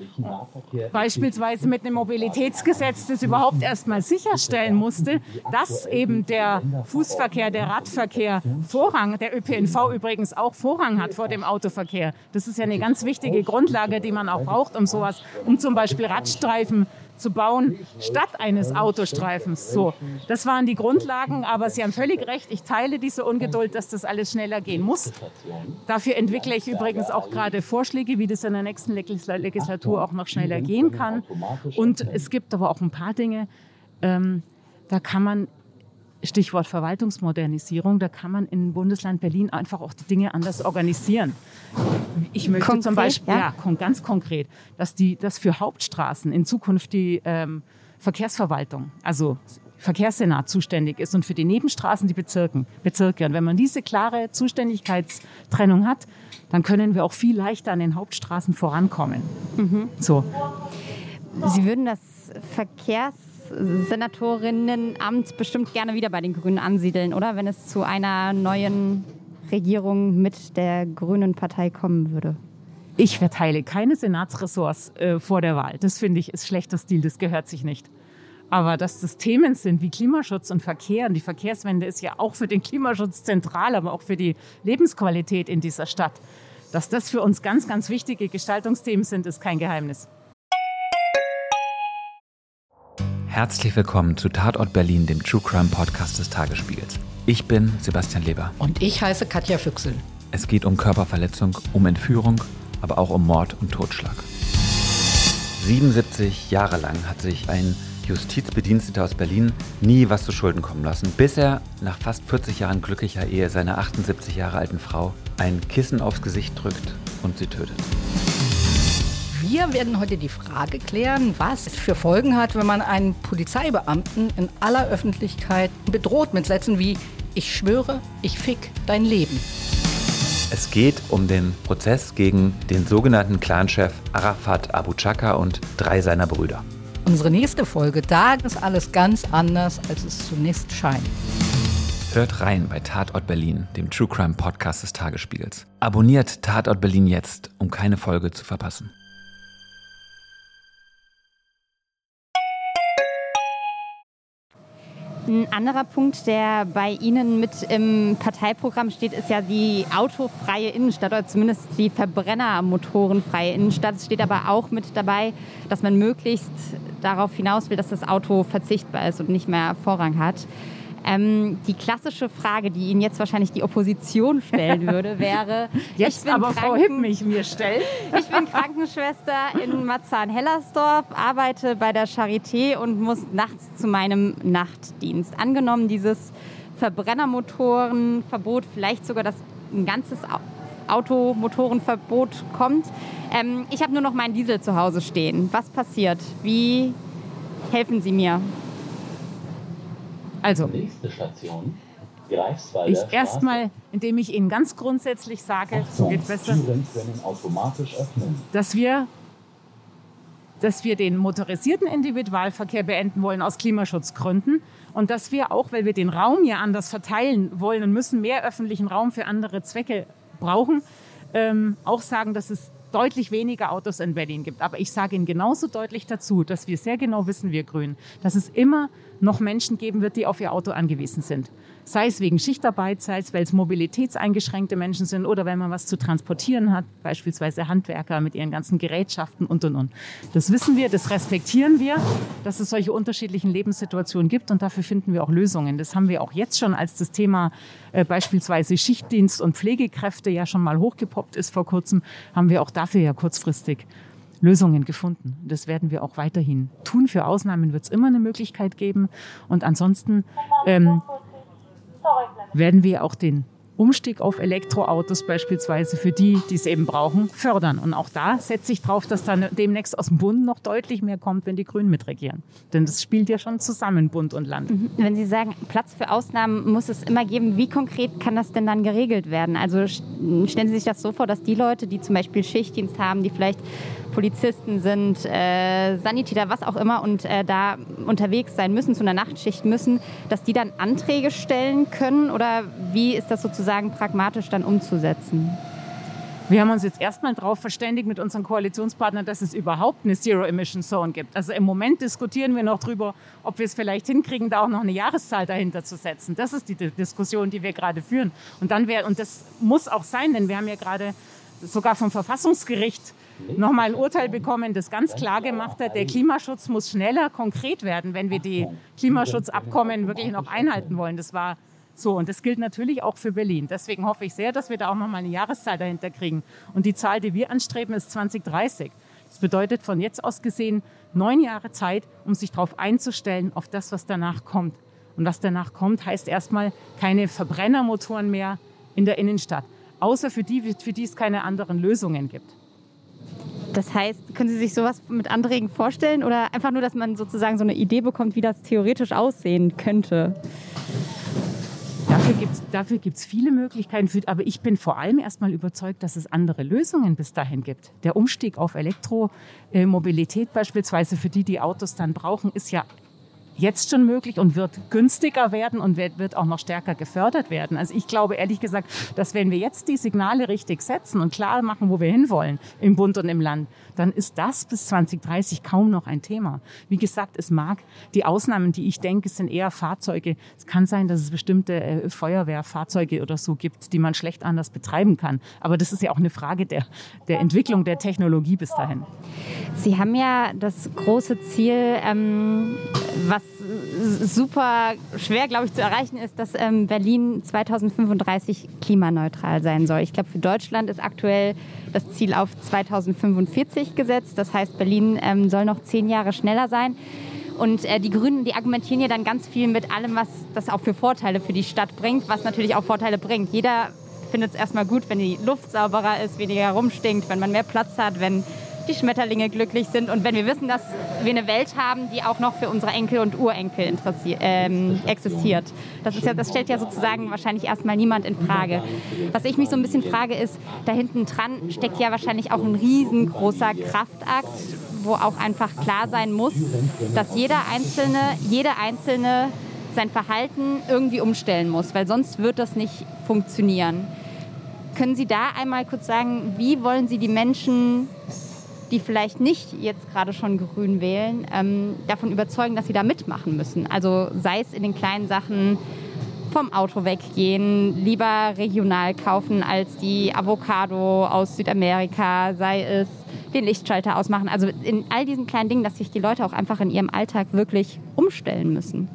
Beispielsweise mit einem Mobilitätsgesetz, das überhaupt erstmal sicherstellen musste, dass eben der Fußverkehr, der Radverkehr Vorrang, der Ö P N V übrigens auch Vorrang hat vor dem Autoverkehr. Das ist ja eine ganz wichtige Grundlage, die man auch braucht, um sowas, um zum Beispiel Radstreifen zu bauen, statt eines Autostreifens. So, das waren die Grundlagen, aber Sie haben völlig recht, ich teile diese Ungeduld, dass das alles schneller gehen muss. Dafür entwickle ich übrigens auch gerade Vorschläge, wie das in der nächsten Legislatur auch noch schneller gehen kann. Und es gibt aber auch ein paar Dinge, ähm, da kann man, Stichwort Verwaltungsmodernisierung, da kann man im Bundesland Berlin einfach auch die Dinge anders organisieren. Ich möchte konkret, zum Beispiel, ja? ja, ganz konkret, dass, die, dass für Hauptstraßen in Zukunft die ähm, Verkehrsverwaltung, also Verkehrssenat zuständig ist und für die Nebenstraßen die Bezirken, Bezirke. Und wenn man diese klare Zuständigkeitstrennung hat, dann können wir auch viel leichter an den Hauptstraßen vorankommen. Mhm. So. Sie würden das Verkehrssenatorinnen-Amt bestimmt gerne wieder bei den Grünen ansiedeln, oder? Wenn es zu einer neuen Regierung mit der Grünen Partei kommen würde. Ich verteile keine Senatsressorts äh, vor der Wahl. Das finde ich ist schlechter Stil, das gehört sich nicht. Aber dass das Themen sind wie Klimaschutz und Verkehr, und die Verkehrswende ist ja auch für den Klimaschutz zentral, aber auch für die Lebensqualität in dieser Stadt, dass das für uns ganz, ganz wichtige Gestaltungsthemen sind, ist kein Geheimnis. Herzlich willkommen zu Tatort Berlin, dem True Crime Podcast des Tagesspiegels. Ich bin Sebastian Leber. Und ich heiße Katja Füchsel. Es geht um Körperverletzung, um Entführung, aber auch um Mord und Totschlag. siebenundsiebzig Jahre lang hat sich ein Justizbediensteter aus Berlin nie was zu Schulden kommen lassen, bis er nach fast vierzig Jahren glücklicher Ehe seiner achtundsiebzig Jahre alten Frau ein Kissen aufs Gesicht drückt und sie tötet. Wir werden heute die Frage klären, was es für Folgen hat, wenn man einen Polizeibeamten in aller Öffentlichkeit bedroht mit Sätzen wie „Ich schwöre, ich fick dein Leben". Es geht um den Prozess gegen den sogenannten Clanchef Arafat Abu Chaka und drei seiner Brüder. Unsere nächste Folge, da ist alles ganz anders, als es zunächst scheint. Hört rein bei Tatort Berlin, dem True Crime Podcast des Tagesspiegels. Abonniert Tatort Berlin jetzt, um keine Folge zu verpassen. Ein anderer Punkt, der bei Ihnen mit im Parteiprogramm steht, ist ja die autofreie Innenstadt oder zumindest die verbrennermotorenfreie Innenstadt. Es steht aber auch mit dabei, dass man möglichst darauf hinaus will, dass das Auto verzichtbar ist und nicht mehr Vorrang hat. Ähm, die klassische Frage, die Ihnen jetzt wahrscheinlich die Opposition stellen würde, wäre... Jetzt aber Kranken- Frau Hipp mich mir stellt. Ich bin Krankenschwester in Marzahn-Hellersdorf, arbeite bei der Charité und muss nachts zu meinem Nachtdienst. Angenommen, dieses Verbrennermotorenverbot, vielleicht sogar das ein ganzes Automotorenverbot kommt. Ähm, ich habe nur noch meinen Diesel zu Hause stehen. Was passiert? Wie helfen Sie mir? Also, Nächste Station, Greifswalder ich erstmal, indem ich Ihnen ganz grundsätzlich sage, so geht es besser, Türen können automatisch öffnen. dass wir dass wir den motorisierten Individualverkehr beenden wollen aus Klimaschutzgründen und dass wir auch, weil wir den Raum ja anders verteilen wollen und müssen, mehr öffentlichen Raum für andere Zwecke brauchen, ähm, auch sagen, dass es deutlich weniger Autos in Berlin gibt. Aber ich sage Ihnen genauso deutlich dazu, dass wir sehr genau wissen, wir Grünen, dass es immer noch Menschen geben wird, die auf ihr Auto angewiesen sind. Sei es wegen Schichtarbeit, sei es, weil es mobilitätseingeschränkte Menschen sind oder wenn man was zu transportieren hat, beispielsweise Handwerker mit ihren ganzen Gerätschaften und, und, und. Das wissen wir, das respektieren wir, dass es solche unterschiedlichen Lebenssituationen gibt und dafür finden wir auch Lösungen. Das haben wir auch jetzt schon, als das Thema äh, beispielsweise Schichtdienst und Pflegekräfte ja schon mal hochgepoppt ist vor kurzem, haben wir auch dafür ja kurzfristig Lösungen gefunden. Das werden wir auch weiterhin tun. Für Ausnahmen wird es immer eine Möglichkeit geben und ansonsten ähm, werden wir auch den Umstieg auf Elektroautos beispielsweise für die, die es eben brauchen, fördern. Und auch da setze ich drauf, dass dann demnächst aus dem Bund noch deutlich mehr kommt, wenn die Grünen mitregieren. Denn das spielt ja schon zusammen, Bund und Land. Wenn Sie sagen, Platz für Ausnahmen muss es immer geben, wie konkret kann das denn dann geregelt werden? Also stellen Sie sich das so vor, dass die Leute, die zum Beispiel Schichtdienst haben, die vielleicht Polizisten sind, äh, Sanitäter, was auch immer und äh, da unterwegs sein müssen, zu einer Nachtschicht müssen, dass die dann Anträge stellen können oder wie ist das sozusagen pragmatisch dann umzusetzen? Wir haben uns jetzt erstmal darauf verständigt mit unseren Koalitionspartnern, dass es überhaupt eine Zero-Emission-Zone gibt. Also im Moment diskutieren wir noch darüber, ob wir es vielleicht hinkriegen, da auch noch eine Jahreszahl dahinter zu setzen. Das ist die Diskussion, die wir gerade führen. Und, dann wär, und das muss auch sein, denn wir haben ja gerade sogar vom Verfassungsgericht nochmal ein Urteil bekommen, das ganz klar gemacht hat, der Klimaschutz muss schneller konkret werden, wenn wir die Klimaschutzabkommen wirklich noch einhalten wollen. Das war so und das gilt natürlich auch für Berlin. Deswegen hoffe ich sehr, dass wir da auch nochmal eine Jahreszahl dahinter kriegen. Und die Zahl, die wir anstreben, ist zwanzig dreißig. Das bedeutet von jetzt aus gesehen neun Jahre Zeit, um sich darauf einzustellen, auf das, was danach kommt. Und was danach kommt, heißt erstmal keine Verbrennermotoren mehr in der Innenstadt. Außer für die, für die es keine anderen Lösungen gibt. Das heißt, können Sie sich sowas mit Anträgen vorstellen oder einfach nur, dass man sozusagen so eine Idee bekommt, wie das theoretisch aussehen könnte? Dafür gibt es dafür gibt's viele Möglichkeiten, für, aber ich bin vor allem erstmal überzeugt, dass es andere Lösungen bis dahin gibt. Der Umstieg auf Elektromobilität beispielsweise für die, die Autos dann brauchen, ist ja jetzt schon möglich und wird günstiger werden und wird, wird auch noch stärker gefördert werden. Also ich glaube ehrlich gesagt, dass wenn wir jetzt die Signale richtig setzen und klar machen, wo wir hinwollen, im Bund und im Land, dann ist das bis zwanzig dreißig kaum noch ein Thema. Wie gesagt, es mag die Ausnahmen, die ich denke, sind eher Fahrzeuge. Es kann sein, dass es bestimmte äh, Feuerwehrfahrzeuge oder so gibt, die man schlecht anders betreiben kann. Aber das ist ja auch eine Frage der, der Entwicklung der Technologie bis dahin. Sie haben ja das große Ziel, ähm, was super schwer, glaube ich, zu erreichen ist, dass ähm, Berlin zweitausendfünfunddreißig klimaneutral sein soll. Ich glaube, für Deutschland ist aktuell das Ziel auf zweitausendfünfundvierzig gesetzt. Das heißt, Berlin ähm, soll noch zehn Jahre schneller sein. Und äh, die Grünen, die argumentieren ja dann ganz viel mit allem, was das auch für Vorteile für die Stadt bringt, was natürlich auch Vorteile bringt. Jeder findet es erstmal gut, wenn die Luft sauberer ist, weniger rumstinkt, wenn man mehr Platz hat, wenn die Schmetterlinge glücklich sind und wenn wir wissen, dass wir eine Welt haben, die auch noch für unsere Enkel und Urenkel ähm, existiert. Das, ist ja, das stellt ja sozusagen wahrscheinlich erstmal niemand in Frage. Was ich mich so ein bisschen frage ist, da hinten dran steckt ja wahrscheinlich auch ein riesengroßer Kraftakt, wo auch einfach klar sein muss, dass jeder Einzelne, jede Einzelne sein Verhalten irgendwie umstellen muss, weil sonst wird das nicht funktionieren. Können Sie da einmal kurz sagen, wie wollen Sie die Menschen, die vielleicht nicht jetzt gerade schon grün wählen, ähm, davon überzeugen, dass sie da mitmachen müssen? Also sei es in den kleinen Sachen, vom Auto weggehen, lieber regional kaufen als die Avocado aus Südamerika, sei es den Lichtschalter ausmachen. Also in all diesen kleinen Dingen, dass sich die Leute auch einfach in ihrem Alltag wirklich umstellen müssen.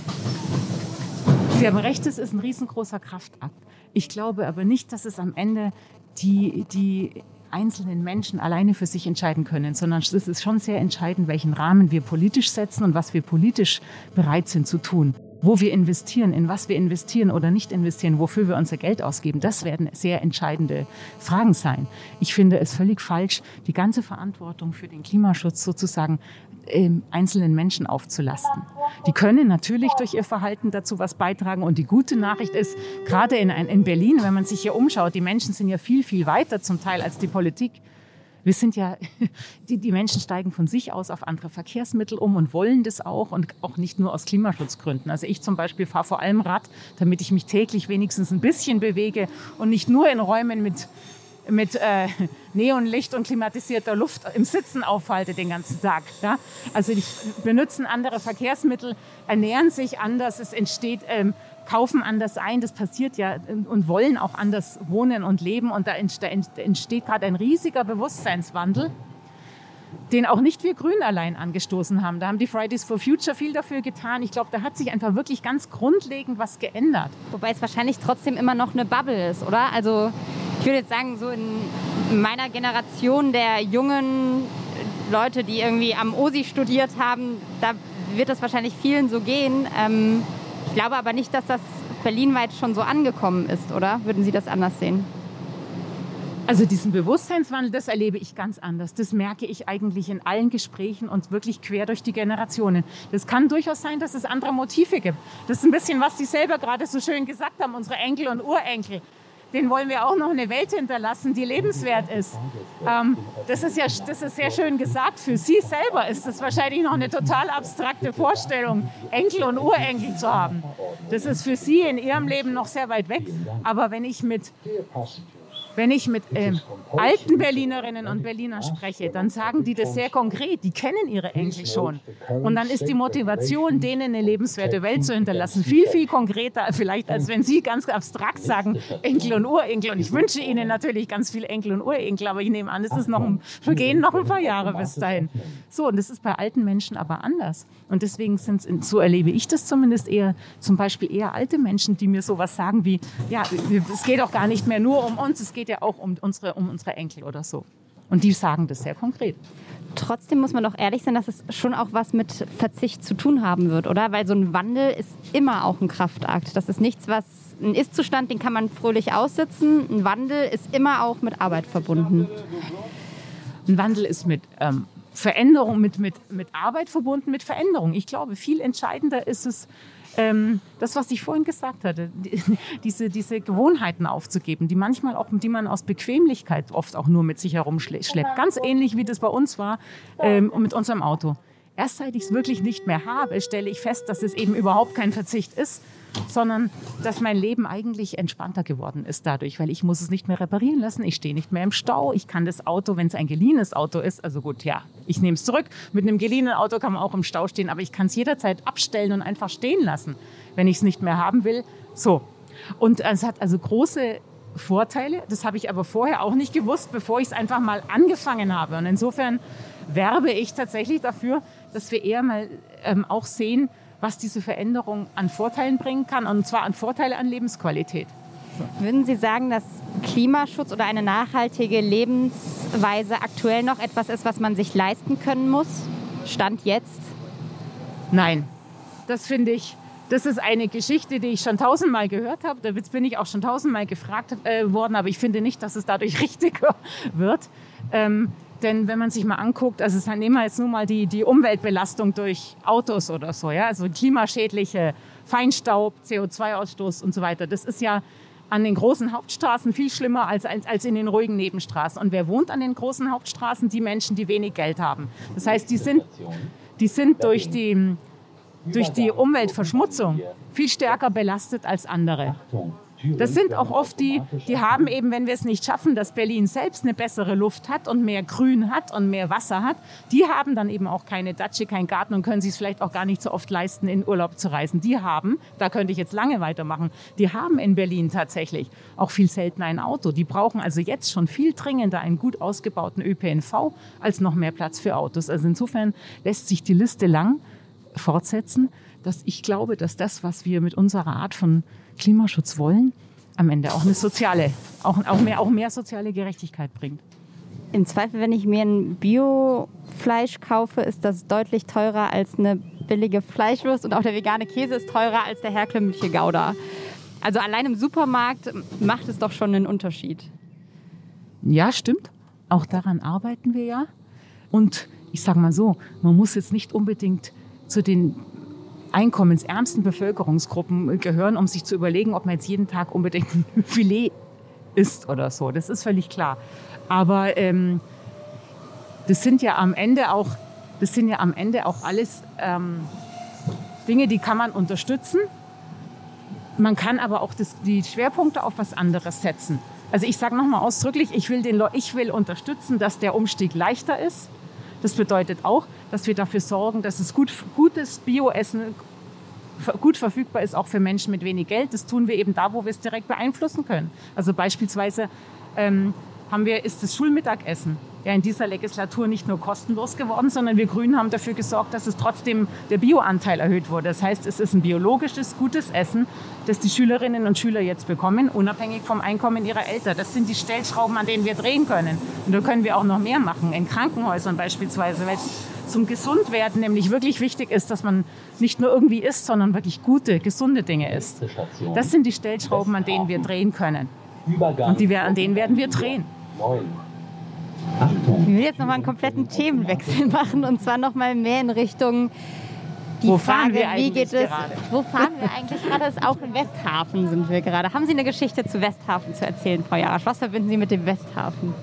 Sie haben recht, es ist ein riesengroßer Kraftakt. Ich glaube aber nicht, dass es am Ende die, die einzelnen Menschen alleine für sich entscheiden können, sondern es ist schon sehr entscheidend, welchen Rahmen wir politisch setzen und was wir politisch bereit sind zu tun. Wo wir investieren, in was wir investieren oder nicht investieren, wofür wir unser Geld ausgeben, das werden sehr entscheidende Fragen sein. Ich finde es völlig falsch, die ganze Verantwortung für den Klimaschutz sozusagen ähm, einzelnen Menschen aufzulasten. Die können natürlich durch ihr Verhalten dazu was beitragen und die gute Nachricht ist, gerade in, in Berlin, wenn man sich hier umschaut, die Menschen sind ja viel, viel weiter zum Teil als die Politik. Wir sind ja, die, die Menschen steigen von sich aus auf andere Verkehrsmittel um und wollen das auch und auch nicht nur aus Klimaschutzgründen. Also ich zum Beispiel fahre vor allem Rad, damit ich mich täglich wenigstens ein bisschen bewege und nicht nur in Räumen mit, mit äh, Neonlicht und klimatisierter Luft im Sitzen aufhalte den ganzen Tag. Ja? Also die benutzen andere Verkehrsmittel, ernähren sich anders, es entsteht... Ähm, kaufen anders ein, das passiert ja und wollen auch anders wohnen und leben und da entsteht gerade ein riesiger Bewusstseinswandel, den auch nicht wir Grünen allein angestoßen haben. Da haben die Fridays for Future viel dafür getan. Ich glaube, da hat sich einfach wirklich ganz grundlegend was geändert. Wobei es wahrscheinlich trotzdem immer noch eine Bubble ist, oder? Also ich würde jetzt sagen, so in meiner Generation der jungen Leute, die irgendwie am O S I studiert haben, da wird das wahrscheinlich vielen so gehen. Ähm, Ich glaube aber nicht, dass das berlinweit schon so angekommen ist, oder? Würden Sie das anders sehen? Also diesen Bewusstseinswandel, das erlebe ich ganz anders. Das merke ich eigentlich in allen Gesprächen und wirklich quer durch die Generationen. Das kann durchaus sein, dass es andere Motive gibt. Das ist ein bisschen, was Sie selber gerade so schön gesagt haben, unsere Enkel und Urenkel. Den wollen wir auch noch eine Welt hinterlassen, die lebenswert ist. Ähm, das ist ja das ist sehr schön gesagt. Für Sie selber ist das wahrscheinlich noch eine total abstrakte Vorstellung, Enkel und Urenkel zu haben. Das ist für Sie in Ihrem Leben noch sehr weit weg. Aber wenn ich mit... Wenn ich mit äh, alten Berlinerinnen und Berlinern spreche, dann sagen die das sehr konkret. Die kennen ihre Enkel schon. Und dann ist die Motivation, denen eine lebenswerte Welt zu hinterlassen, viel, viel konkreter, vielleicht als wenn Sie ganz abstrakt sagen, Enkel und Urenkel. Und ich wünsche Ihnen natürlich ganz viele Enkel und Urenkel, aber ich nehme an, es ist noch ein, vergehen noch ein paar Jahre bis dahin. So, und das ist bei alten Menschen aber anders. Und deswegen sind es, so erlebe ich das zumindest eher, zum Beispiel eher alte Menschen, die mir sowas sagen wie, ja, es geht auch gar nicht mehr nur um uns, es geht ja auch um unsere, um unsere Enkel oder so. Und die sagen das sehr konkret. Trotzdem muss man doch ehrlich sein, dass es schon auch was mit Verzicht zu tun haben wird, oder? Weil so ein Wandel ist immer auch ein Kraftakt. Das ist nichts, was ein Ist-Zustand, den kann man fröhlich aussitzen. Ein Wandel ist immer auch mit Arbeit verbunden. Ein Wandel ist mit ähm, Veränderung, mit, mit, mit Arbeit verbunden, mit Veränderung. Ich glaube, viel entscheidender ist es, Ähm, das, was ich vorhin gesagt hatte, die, diese, diese Gewohnheiten aufzugeben, die manchmal auch, die man aus Bequemlichkeit oft auch nur mit sich herumschleppt. Ganz ähnlich wie das bei uns war ähm, mit unserem Auto. Erst seit ich es wirklich nicht mehr habe, stelle ich fest, dass es eben überhaupt kein Verzicht ist, sondern dass mein Leben eigentlich entspannter geworden ist dadurch, weil ich muss es nicht mehr reparieren lassen, ich stehe nicht mehr im Stau, ich kann das Auto, wenn es ein geliehenes Auto ist, also gut, ja, ich nehme es zurück, mit einem geliehenen Auto kann man auch im Stau stehen, aber ich kann es jederzeit abstellen und einfach stehen lassen, wenn ich es nicht mehr haben will. So, und es hat also große Vorteile, das habe ich aber vorher auch nicht gewusst, bevor ich es einfach mal angefangen habe. Und insofern werbe ich tatsächlich dafür, dass wir eher mal ähm, auch sehen, was diese Veränderung an Vorteilen bringen kann, und zwar an Vorteile an Lebensqualität. Würden Sie sagen, dass Klimaschutz oder eine nachhaltige Lebensweise aktuell noch etwas ist, was man sich leisten können muss? Stand jetzt? Nein, das finde ich, das ist eine Geschichte, die ich schon tausendmal gehört habe. Jetzt bin ich auch schon tausendmal gefragt äh, worden, aber ich finde nicht, dass es dadurch richtiger wird. Ähm, Denn wenn man sich mal anguckt, also nehmen wir jetzt nur mal die, die Umweltbelastung durch Autos oder so, ja, also klimaschädliche Feinstaub, C O zwei Ausstoß und so weiter. Das ist ja an den großen Hauptstraßen viel schlimmer als, als, als in den ruhigen Nebenstraßen. Und wer wohnt an den großen Hauptstraßen? Die Menschen, die wenig Geld haben. Das heißt, die sind, die sind durch die, durch die Umweltverschmutzung viel stärker belastet als andere. Das sind auch oft die, die haben eben, wenn wir es nicht schaffen, dass Berlin selbst eine bessere Luft hat und mehr Grün hat und mehr Wasser hat, die haben dann eben auch keine Datsche, keinen Garten und können sich es vielleicht auch gar nicht so oft leisten, in Urlaub zu reisen. Die haben, da könnte ich jetzt lange weitermachen, die haben in Berlin tatsächlich auch viel seltener ein Auto. Die brauchen also jetzt schon viel dringender einen gut ausgebauten Ö P N V als noch mehr Platz für Autos. Also insofern lässt sich die Liste lang fortsetzen, dass ich glaube, dass das, was wir mit unserer Art von Klimaschutz wollen, am Ende auch eine soziale, auch, auch, mehr, auch mehr soziale Gerechtigkeit bringt. Im Zweifel, wenn ich mir ein Biofleisch kaufe, ist das deutlich teurer als eine billige Fleischwurst und auch der vegane Käse ist teurer als der herkömmliche Gouda. Also allein im Supermarkt macht es doch schon einen Unterschied. Ja, stimmt. Auch daran arbeiten wir ja. Und ich sage mal so, man muss jetzt nicht unbedingt zu den einkommensärmsten Bevölkerungsgruppen gehören, um sich zu überlegen, ob man jetzt jeden Tag unbedingt ein Filet isst oder so. Das ist völlig klar. Aber ähm, das sind ja am Ende auch, das sind ja am Ende auch alles ähm, Dinge, die kann man unterstützen. Man kann aber auch das, die Schwerpunkte auf was anderes setzen. Also ich sage nochmal ausdrücklich, ich will, den, ich will unterstützen, dass der Umstieg leichter ist. Das bedeutet auch, dass wir dafür sorgen, dass es gut, gutes Bioessen gut verfügbar ist, auch für Menschen mit wenig Geld. Das tun wir eben da, wo wir es direkt beeinflussen können. Also beispielsweise ähm, haben wir, ist das Schulmittagessen ja in dieser Legislatur nicht nur kostenlos geworden, sondern wir Grünen haben dafür gesorgt, dass es trotzdem der Bioanteil erhöht wurde. Das heißt, es ist ein biologisches, gutes Essen, das die Schülerinnen und Schüler jetzt bekommen, unabhängig vom Einkommen ihrer Eltern. Das sind die Stellschrauben, an denen wir drehen können. Und da können wir auch noch mehr machen, in Krankenhäusern beispielsweise, weil es zum Gesundwerden nämlich wirklich wichtig ist, dass man nicht nur irgendwie isst, sondern wirklich gute, gesunde Dinge isst. Das sind die Stellschrauben, an denen wir drehen können. Und die wir, an denen werden wir drehen. Ich will jetzt nochmal einen kompletten Themenwechsel machen und zwar nochmal mehr in Richtung die wo Frage, fahren wir wie geht es, gerade? wo fahren wir eigentlich gerade? Ist auch in Westhafen sind wir gerade. Haben Sie eine Geschichte zu Westhafen zu erzählen, Frau Jarasch? Was verbinden Sie mit dem Westhafen?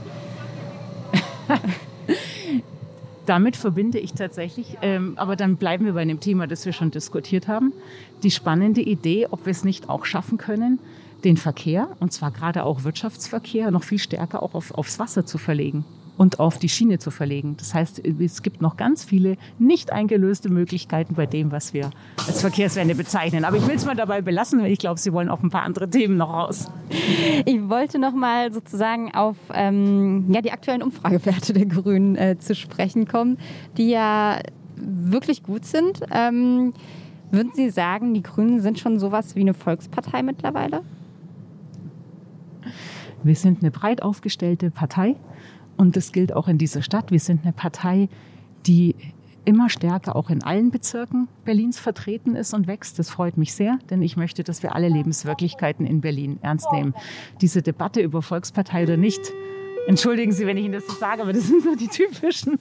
Damit verbinde ich tatsächlich, ähm, aber dann bleiben wir bei dem Thema, das wir schon diskutiert haben, die spannende Idee, ob wir es nicht auch schaffen können, den Verkehr, und zwar gerade auch Wirtschaftsverkehr, noch viel stärker auch auf, aufs Wasser zu verlegen und auf die Schiene zu verlegen. Das heißt, es gibt noch ganz viele nicht eingelöste Möglichkeiten bei dem, was wir als Verkehrswende bezeichnen. Aber ich will es mal dabei belassen, weil ich glaube, Sie wollen auf ein paar andere Themen noch raus. Ich wollte noch mal sozusagen auf ähm, ja, die aktuellen Umfragewerte der Grünen äh, zu sprechen kommen, die ja wirklich gut sind. Ähm, würden Sie sagen, die Grünen sind schon sowas wie eine Volkspartei mittlerweile? Wir sind eine breit aufgestellte Partei und das gilt auch in dieser Stadt. Wir sind eine Partei, die immer stärker auch in allen Bezirken Berlins vertreten ist und wächst. Das freut mich sehr, denn ich möchte, dass wir alle Lebenswirklichkeiten in Berlin ernst nehmen. Diese Debatte über Volkspartei oder nicht, entschuldigen Sie, wenn ich Ihnen das so sage, aber das sind so die typischen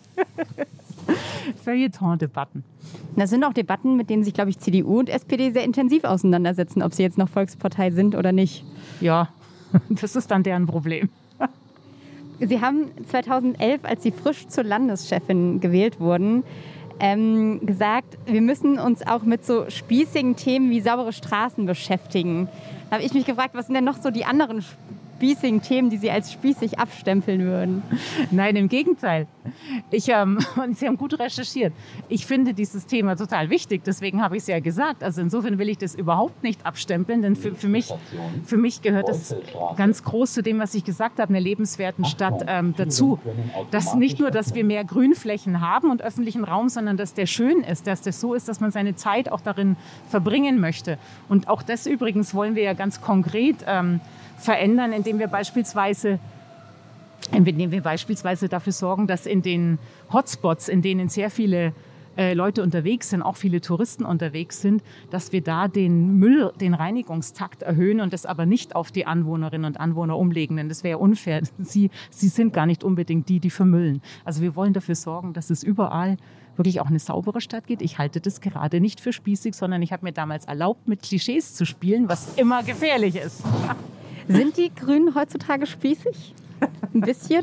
Feuilleton-Debatten. Das sind auch Debatten, mit denen sich, glaube ich, C D U und S P D sehr intensiv auseinandersetzen, ob sie jetzt noch Volkspartei sind oder nicht. Ja, das ist dann deren Problem. Sie haben zweitausendelf, als Sie frisch zur Landeschefin gewählt wurden, ähm, gesagt, wir müssen uns auch mit so spießigen Themen wie saubere Straßen beschäftigen. Da habe ich mich gefragt, was sind denn noch so die anderen spießigen Themen, die Sie als spießig abstempeln würden? Nein, im Gegenteil. Ich, ähm, und Sie haben gut recherchiert. Ich finde dieses Thema total wichtig, deswegen habe ich es ja gesagt. Also insofern will ich das überhaupt nicht abstempeln, denn für, für, mich, für mich gehört es ganz groß zu dem, was ich gesagt habe, einer lebenswerten Stadt ähm, dazu. Dass nicht nur, dass wir mehr Grünflächen haben und öffentlichen Raum, sondern dass der schön ist, dass das so ist, dass man seine Zeit auch darin verbringen möchte. Und auch das übrigens wollen wir ja ganz konkret ähm, verändern, indem wir beispielsweise indem wir beispielsweise dafür sorgen, dass in den Hotspots, in denen sehr viele äh, Leute unterwegs sind, auch viele Touristen unterwegs sind, dass wir da den Müll, den Reinigungstakt erhöhen und das aber nicht auf die Anwohnerinnen und Anwohner umlegen, denn das wäre unfair. Sie, sie sind gar nicht unbedingt die, die vermüllen. Also wir wollen dafür sorgen, dass es überall wirklich auch eine saubere Stadt geht. Ich halte das gerade nicht für spießig, sondern ich habe mir damals erlaubt, mit Klischees zu spielen, was immer gefährlich ist. Sind die Grünen heutzutage spießig? Ein bisschen?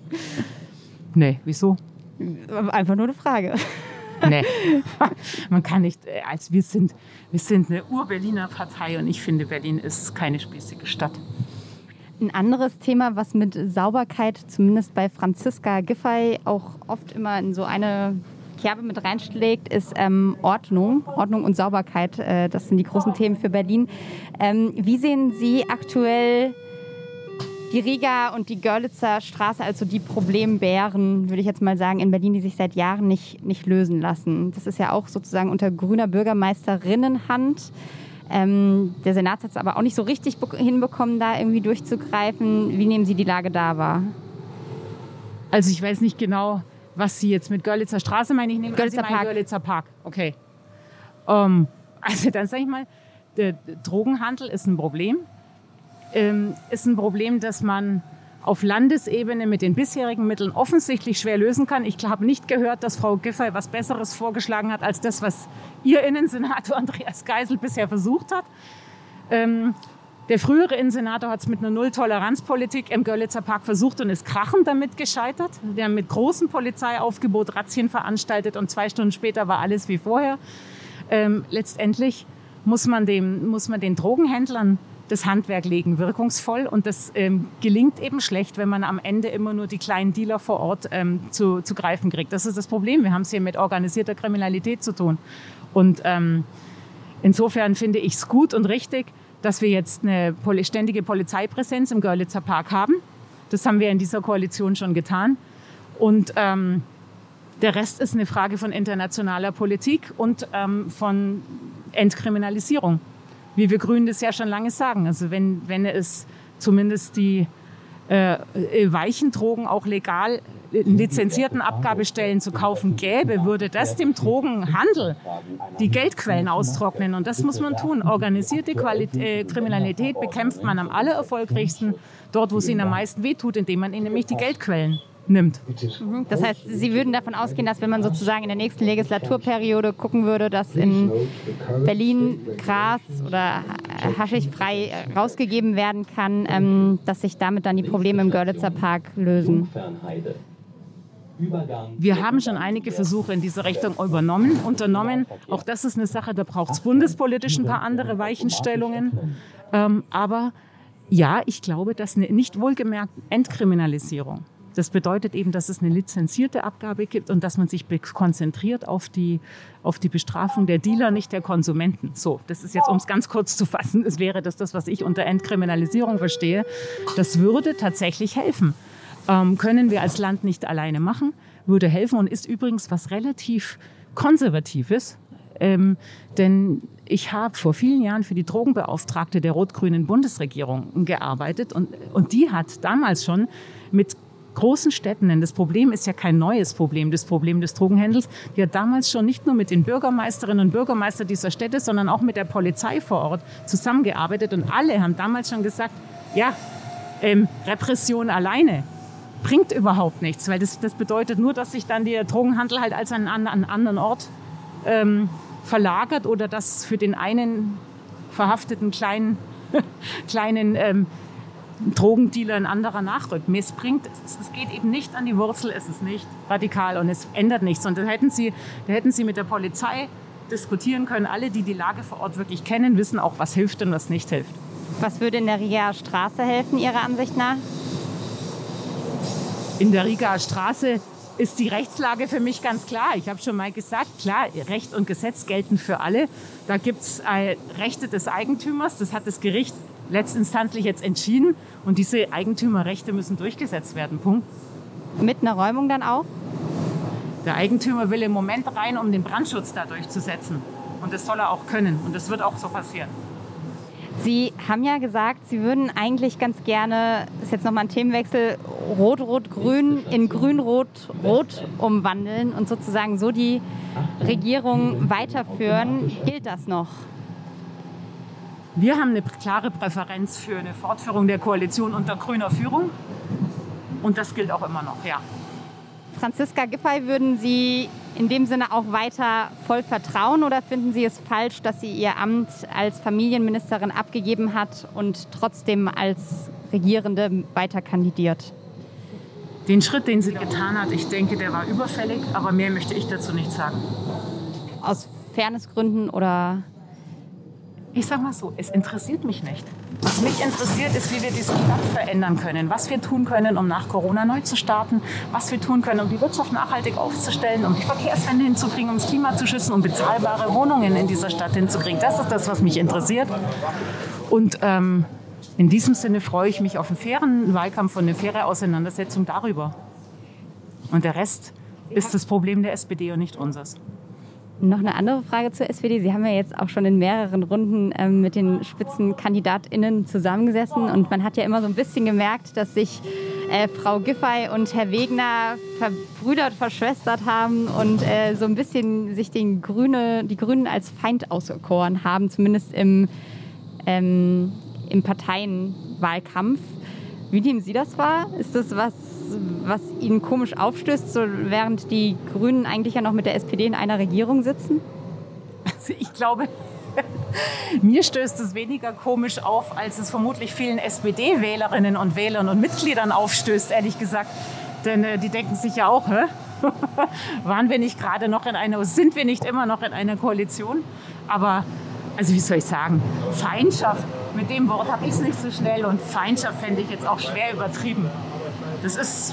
Nee, wieso? Einfach nur eine Frage. Nee, man kann nicht, also wir sind, wir sind eine Ur-Berliner Partei und ich finde, Berlin ist keine spießige Stadt. Ein anderes Thema, was mit Sauberkeit, zumindest bei Franziska Giffey, auch oft immer in so eine Kerbe mit reinschlägt, ist ähm, Ordnung. Ordnung und Sauberkeit, äh, das sind die großen Themen für Berlin. Ähm, wie sehen Sie aktuell die Riga und die Görlitzer Straße, also die Problembären, würde ich jetzt mal sagen, in Berlin, die sich seit Jahren nicht, nicht lösen lassen? Das ist ja auch sozusagen unter grüner Bürgermeisterinnenhand. Ähm, der Senat hat es aber auch nicht so richtig hinbekommen, da irgendwie durchzugreifen. Wie nehmen Sie die Lage da wahr? Also ich weiß nicht genau, was Sie jetzt mit Görlitzer Straße meinen. Ich nehme Görlitzer an, Sie meinen Park. Görlitzer Park. Okay. Um, also dann sage ich mal, der Drogenhandel ist ein Problem. Ähm, ist ein Problem, das man auf Landesebene mit den bisherigen Mitteln offensichtlich schwer lösen kann. Ich habe nicht gehört, dass Frau Giffey was Besseres vorgeschlagen hat, als das, was ihr Innensenator Andreas Geisel bisher versucht hat. Ähm, Der frühere Innensenator hat es mit einer Null-Toleranz-Politik im Görlitzer Park versucht und ist krachend damit gescheitert. Wir haben mit großem Polizeiaufgebot Razzien veranstaltet und zwei Stunden später war alles wie vorher. Ähm, letztendlich muss man, dem, muss man den Drogenhändlern das Handwerk legen, wirkungsvoll. Und das ähm, gelingt eben schlecht, wenn man am Ende immer nur die kleinen Dealer vor Ort ähm, zu, zu greifen kriegt. Das ist das Problem. Wir haben es hier mit organisierter Kriminalität zu tun. Und ähm, insofern finde ich es gut und richtig, dass wir jetzt eine ständige Polizeipräsenz im Görlitzer Park haben. Das haben wir in dieser Koalition schon getan. Und ähm, der Rest ist eine Frage von internationaler Politik und ähm, von Entkriminalisierung. Wie wir Grünen das ja schon lange sagen. Also wenn, wenn es zumindest die äh, weichen Drogen auch legal in lizenzierten Abgabestellen zu kaufen gäbe, würde das dem Drogenhandel die Geldquellen austrocknen. Und das muss man tun. Organisierte Quali- äh, Kriminalität bekämpft man am allererfolgreichsten dort, wo es ihnen am meisten wehtut, indem man ihnen nämlich die Geldquellen nimmt. Mhm. Das heißt, Sie würden davon ausgehen, dass wenn man sozusagen in der nächsten Legislaturperiode gucken würde, dass in Berlin Gras oder Haschisch frei rausgegeben werden kann, ähm, dass sich damit dann die Probleme im Görlitzer Park lösen? Wir haben schon einige Versuche in diese Richtung übernommen, unternommen. Auch das ist eine Sache, da braucht es bundespolitisch ein paar andere Weichenstellungen. Ähm, aber ja, ich glaube, dass eine nicht wohlgemerkt Entkriminalisierung, das bedeutet eben, dass es eine lizenzierte Abgabe gibt und dass man sich konzentriert auf die, auf die Bestrafung der Dealer, nicht der Konsumenten. So, das ist jetzt, um es ganz kurz zu fassen, es wäre das, das, was ich unter Entkriminalisierung verstehe. Das würde tatsächlich helfen. Ähm, können wir als Land nicht alleine machen, würde helfen und ist übrigens was relativ Konservatives. Ähm, denn ich habe vor vielen Jahren für die Drogenbeauftragte der rot-grünen Bundesregierung gearbeitet und, und die hat damals schon mit großen Städten, denn das Problem ist ja kein neues Problem, das Problem des Drogenhandels, die hat damals schon nicht nur mit den Bürgermeisterinnen und Bürgermeistern dieser Städte, sondern auch mit der Polizei vor Ort zusammengearbeitet und alle haben damals schon gesagt, ja, ähm, Repression alleine bringt überhaupt nichts, weil das, das bedeutet nur, dass sich dann der Drogenhandel halt als an einen anderen Ort ähm, verlagert oder dass für den einen verhafteten kleinen, kleinen ähm, Drogendealer ein anderer nachrückt. Mir bringt, es, es geht eben nicht an die Wurzel, es ist nicht radikal und es ändert nichts. Und da hätten Sie, da hätten Sie mit der Polizei diskutieren können. Alle, die die Lage vor Ort wirklich kennen, wissen auch, was hilft und was nicht hilft. Was würde in der Rigaer Straße helfen, Ihrer Ansicht nach? In der Rigaer Straße ist die Rechtslage für mich ganz klar. Ich habe schon mal gesagt, klar, Recht und Gesetz gelten für alle. Da gibt es äh, Rechte des Eigentümers, das hat das Gericht letztinstanzlich jetzt entschieden. Und diese Eigentümerrechte müssen durchgesetzt werden. Punkt. Mit einer Räumung dann auch? Der Eigentümer will im Moment rein, um den Brandschutz da durchzusetzen. Und das soll er auch können. Und das wird auch so passieren. Sie haben ja gesagt, Sie würden eigentlich ganz gerne, das ist jetzt nochmal ein Themenwechsel, Rot-Rot-Grün in Grün-Rot-Rot umwandeln und sozusagen so die Regierung weiterführen. Gilt das noch? Wir haben eine klare Präferenz für eine Fortführung der Koalition unter grüner Führung. Und das gilt auch immer noch, ja. Franziska Giffey, würden Sie in dem Sinne auch weiter voll vertrauen oder finden Sie es falsch, dass sie ihr Amt als Familienministerin abgegeben hat und trotzdem als Regierende weiter kandidiert? Den Schritt, den sie getan hat, ich denke, der war überfällig, aber mehr möchte ich dazu nicht sagen. Aus Fairnessgründen oder? Ich sag mal so, es interessiert mich nicht. Was mich interessiert, ist, wie wir diese Stadt verändern können, was wir tun können, um nach Corona neu zu starten, was wir tun können, um die Wirtschaft nachhaltig aufzustellen, um die Verkehrswende hinzukriegen, um das Klima zu schützen, um bezahlbare Wohnungen in dieser Stadt hinzukriegen. Das ist das, was mich interessiert. Und ähm, in diesem Sinne freue ich mich auf einen fairen Wahlkampf und eine faire Auseinandersetzung darüber. Und der Rest ist das Problem der S P D und nicht unseres. Noch eine andere Frage zur S P D. Sie haben ja jetzt auch schon in mehreren Runden ähm, mit den SpitzenkandidatInnen zusammengesessen und man hat ja immer so ein bisschen gemerkt, dass sich äh, Frau Giffey und Herr Wegner verbrüdert, verschwestert haben und äh, so ein bisschen sich den Grüne, die Grünen als Feind auserkoren haben, zumindest im, ähm, im Parteienwahlkampf. Wie nehmen Sie das wahr? Ist das was, was Ihnen komisch aufstößt, so während die Grünen eigentlich ja noch mit der S P D in einer Regierung sitzen? Also ich glaube, Mir stößt es weniger komisch auf, als es vermutlich vielen S P D-Wählerinnen und Wählern und Mitgliedern aufstößt, ehrlich gesagt. Denn äh, die denken sich ja auch, hä? Waren wir nicht gerade noch in einer, sind wir nicht immer noch in einer Koalition? Aber, also wie soll ich sagen, Feindschaft, mit dem Wort habe ich es nicht so schnell und Feindschaft fände ich jetzt auch schwer übertrieben. Das ist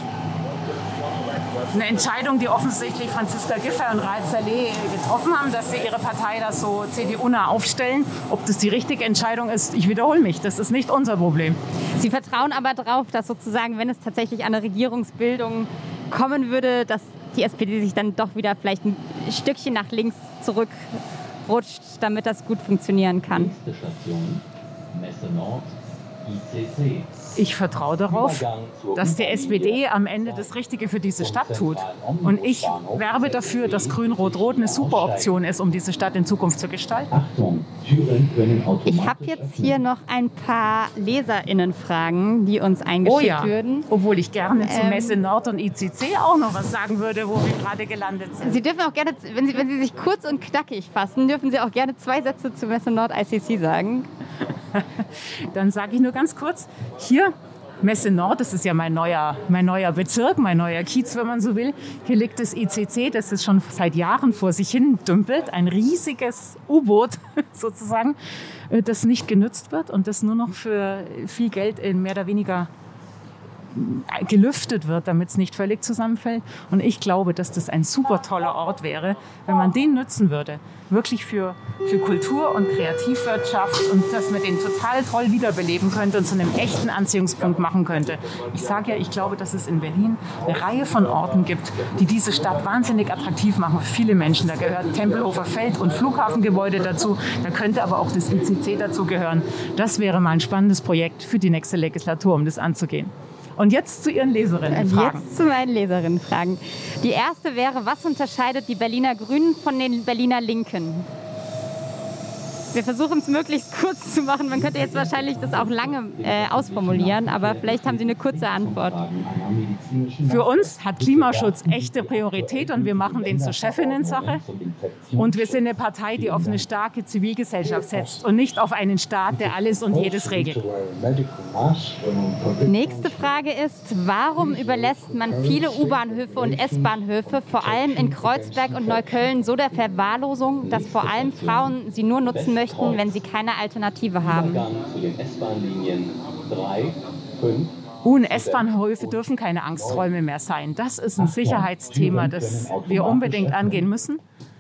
eine Entscheidung, die offensichtlich Franziska Giffey und Raed Saleh getroffen haben, dass sie ihre Partei da so C D U-nah aufstellen. Ob das die richtige Entscheidung ist, ich wiederhole mich, das ist nicht unser Problem. Sie vertrauen aber darauf, dass sozusagen, wenn es tatsächlich an eine Regierungsbildung kommen würde, dass die S P D sich dann doch wieder vielleicht ein Stückchen nach links zurückrutscht, damit das gut funktionieren kann. Nächste Station, Messe Nord, I C C. Ich vertraue darauf, dass die S P D am Ende das Richtige für diese Stadt tut. Und ich werbe dafür, dass Grün-Rot-Rot eine super Option ist, um diese Stadt in Zukunft zu gestalten. Achtung, Türen können automatisch Ich habe jetzt hier noch ein paar LeserInnenfragen, die uns eingeschickt Oh ja, würden. obwohl ich gerne zu Ähm, Messe Nord und I C C auch noch was sagen würde, wo wir gerade gelandet sind. Sie dürfen auch gerne, wenn Sie, wenn Sie sich kurz und knackig fassen, dürfen Sie auch gerne zwei Sätze zu Messe Nord I C C sagen. Dann sage ich nur ganz kurz, hier Messe Nord, das ist ja mein neuer, mein neuer Bezirk, mein neuer Kiez, wenn man so will. Hier liegt das I C C, das ist schon seit Jahren vor sich hin dümpelt. Ein riesiges U-Boot sozusagen, das nicht genutzt wird und das nur noch für viel Geld in mehr oder weniger gelüftet wird, damit es nicht völlig zusammenfällt. Und ich glaube, dass das ein super toller Ort wäre, wenn man den nutzen würde. Wirklich für, für Kultur und Kreativwirtschaft und dass man den total toll wiederbeleben könnte und zu einem echten Anziehungspunkt machen könnte. Ich sage ja, ich glaube, dass es in Berlin eine Reihe von Orten gibt, die diese Stadt wahnsinnig attraktiv machen für viele Menschen. Da gehört Tempelhofer Feld- und Flughafengebäude dazu. Da könnte aber auch das I C C dazu gehören. Das wäre mal ein spannendes Projekt für die nächste Legislatur, um das anzugehen. Und jetzt zu Ihren Leserinnenfragen. Jetzt zu meinen Leserinnenfragen. Die erste wäre, was unterscheidet die Berliner Grünen von den Berliner Linken? Wir versuchen es möglichst kurz zu machen. Man könnte jetzt wahrscheinlich das auch lange äh, ausformulieren, aber vielleicht haben Sie eine kurze Antwort. Für uns hat Klimaschutz echte Priorität und wir machen den zur Chefinnensache. Und wir sind eine Partei, die auf eine starke Zivilgesellschaft setzt und nicht auf einen Staat, der alles und jedes regelt. Nächste Frage ist, warum überlässt man viele U-Bahnhöfe und S-Bahnhöfe, vor allem in Kreuzberg und Neukölln, so der Verwahrlosung, dass vor allem Frauen sie nur nutzen möchten, wenn sie keine Alternative haben? Und S-Bahnhöfe dürfen keine Angsträume mehr sein. Das ist ein Sicherheitsthema, das wir unbedingt angehen müssen.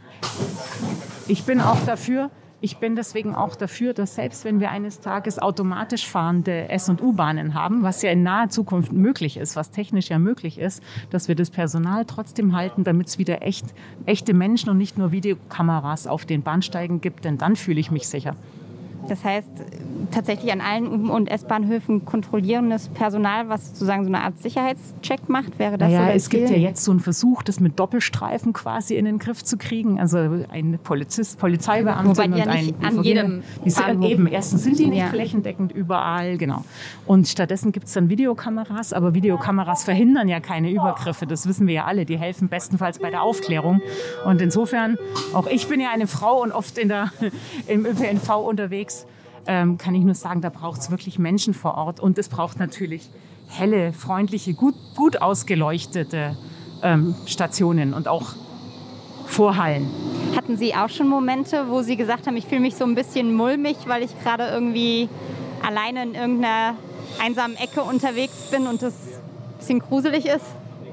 Ich bin auch dafür, ich bin deswegen auch dafür, dass selbst wenn wir eines Tages automatisch fahrende S- und U-Bahnen haben, was ja in naher Zukunft möglich ist, was technisch ja möglich ist, dass wir das Personal trotzdem halten, damit es wieder echt, echte Menschen und nicht nur Videokameras auf den Bahnsteigen gibt, denn dann fühle ich mich sicher. Das heißt, tatsächlich an allen U- und S-Bahnhöfen kontrollierendes Personal, was sozusagen so eine Art Sicherheitscheck macht, wäre das naja, so es gibt ja jetzt so einen Versuch, das mit Doppelstreifen quasi in den Griff zu kriegen. Also ein Polizist, Polizeibeamtin Wobei die ja und ein nicht an jedem die sind Bahnhof. eben, erstens sind die nicht Ja. flächendeckend überall, genau. Und stattdessen gibt es dann Videokameras, aber Videokameras verhindern ja keine Übergriffe, das wissen wir ja alle. Die helfen bestenfalls bei der Aufklärung. Und insofern, auch ich bin ja eine Frau und oft in der, im Ö P N V unterwegs, Ähm, kann ich nur sagen, da braucht es wirklich Menschen vor Ort. Und es braucht natürlich helle, freundliche, gut, gut ausgeleuchtete ähm, Stationen und auch Vorhallen. Hatten Sie auch schon Momente, wo Sie gesagt haben, ich fühle mich so ein bisschen mulmig, weil ich gerade irgendwie alleine in irgendeiner einsamen Ecke unterwegs bin und das ein bisschen gruselig ist?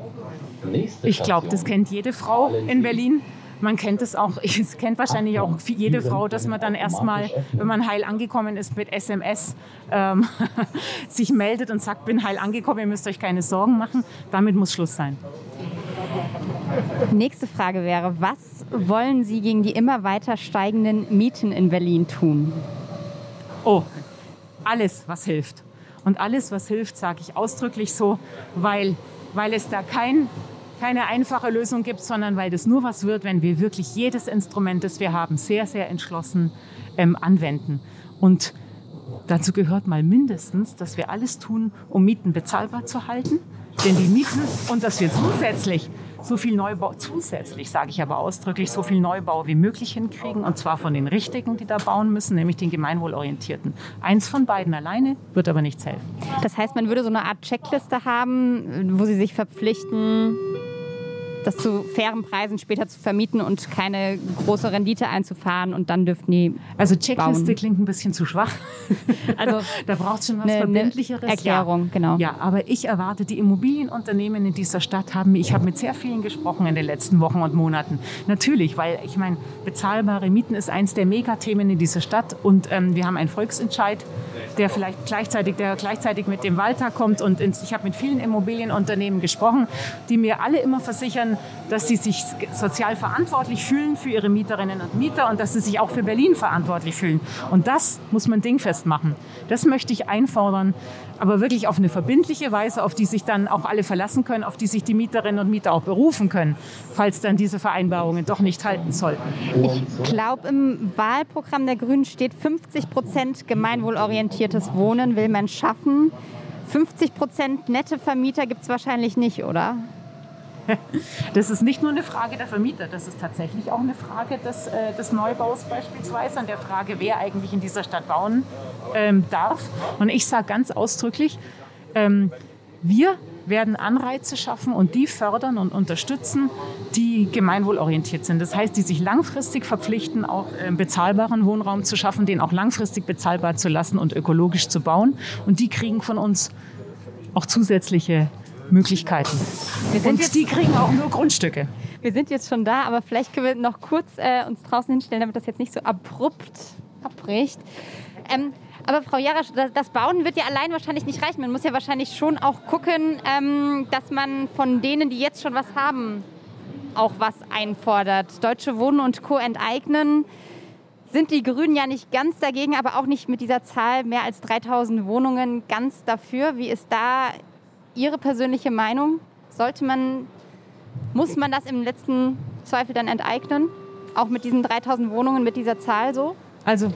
Ich glaube, das kennt jede Frau in Berlin. Man kennt es auch, es kennt wahrscheinlich auch jede Frau, dass man dann erstmal, wenn man heil angekommen ist, mit S M S ähm, sich meldet und sagt, bin heil angekommen, ihr müsst euch keine Sorgen machen. Damit muss Schluss sein. Nächste Frage wäre, was wollen Sie gegen die immer weiter steigenden Mieten in Berlin tun? Oh, alles, was hilft. Und alles, was hilft, sage ich ausdrücklich so, weil, weil es da kein... keine einfache Lösung gibt, sondern weil das nur was wird, wenn wir wirklich jedes Instrument, das wir haben, sehr, sehr entschlossen ähm, anwenden. Und dazu gehört mal mindestens, dass wir alles tun, um Mieten bezahlbar zu halten. Denn die Mieten und dass wir zusätzlich so viel Neubau, zusätzlich sage ich aber ausdrücklich, so viel Neubau wie möglich hinkriegen. Und zwar von den Richtigen, die da bauen müssen, nämlich den Gemeinwohlorientierten. Eins von beiden alleine wird aber nichts helfen. Das heißt, man würde so eine Art Checkliste haben, wo Sie sich verpflichten, das zu fairen Preisen später zu vermieten und keine große Rendite einzufahren und dann dürften die Also Checkliste bauen. Klingt ein bisschen zu schwach. Also da braucht es schon was eine, Verbindlicheres. Eine Erklärung, ja. genau. Ja, aber ich erwarte, die Immobilienunternehmen in dieser Stadt haben, ich habe mit sehr vielen gesprochen in den letzten Wochen und Monaten. Natürlich, weil ich meine, bezahlbare Mieten ist eins der Megathemen in dieser Stadt und ähm, wir haben einen Volksentscheid, der vielleicht gleichzeitig, der gleichzeitig mit dem Wahltag kommt und ins, ich habe mit vielen Immobilienunternehmen gesprochen, die mir alle immer versichern, dass sie sich sozial verantwortlich fühlen für ihre Mieterinnen und Mieter und dass sie sich auch für Berlin verantwortlich fühlen. Und das muss man dingfest machen. Das möchte ich einfordern, aber wirklich auf eine verbindliche Weise, auf die sich dann auch alle verlassen können, auf die sich die Mieterinnen und Mieter auch berufen können, falls dann diese Vereinbarungen doch nicht halten sollten. Ich glaube, im Wahlprogramm der Grünen steht, fünfzig Prozent gemeinwohlorientiertes Wohnen will man schaffen. fünfzig Prozent nette Vermieter gibt es wahrscheinlich nicht, oder? Das ist nicht nur eine Frage der Vermieter, das ist tatsächlich auch eine Frage des, äh, des Neubaus beispielsweise und der Frage, wer eigentlich in dieser Stadt bauen ähm, darf. Und ich sage ganz ausdrücklich, ähm, wir werden Anreize schaffen und die fördern und unterstützen, die gemeinwohlorientiert sind. Das heißt, die sich langfristig verpflichten, auch äh, bezahlbaren Wohnraum zu schaffen, den auch langfristig bezahlbar zu lassen und ökologisch zu bauen. Und die kriegen von uns auch zusätzliche Möglichkeiten. Wir sind und jetzt, die kriegen auch nur Grundstücke. Wir sind jetzt schon da, aber vielleicht können wir noch kurz äh, uns draußen hinstellen, damit das jetzt nicht so abrupt abbricht. Ähm, aber Frau Jarasch, das, das Bauen wird ja allein wahrscheinlich nicht reichen. Man muss ja wahrscheinlich schon auch gucken, ähm, dass man von denen, die jetzt schon was haben, auch was einfordert. Deutsche Wohnen und Co. enteignen. Sind die Grünen ja nicht ganz dagegen, aber auch nicht mit dieser Zahl mehr als dreitausend Wohnungen ganz dafür. Wie ist da Ihre persönliche Meinung? Sollte man, muss man das im letzten Zweifel dann enteignen? Auch mit diesen dreitausend Wohnungen, mit dieser Zahl so? Also,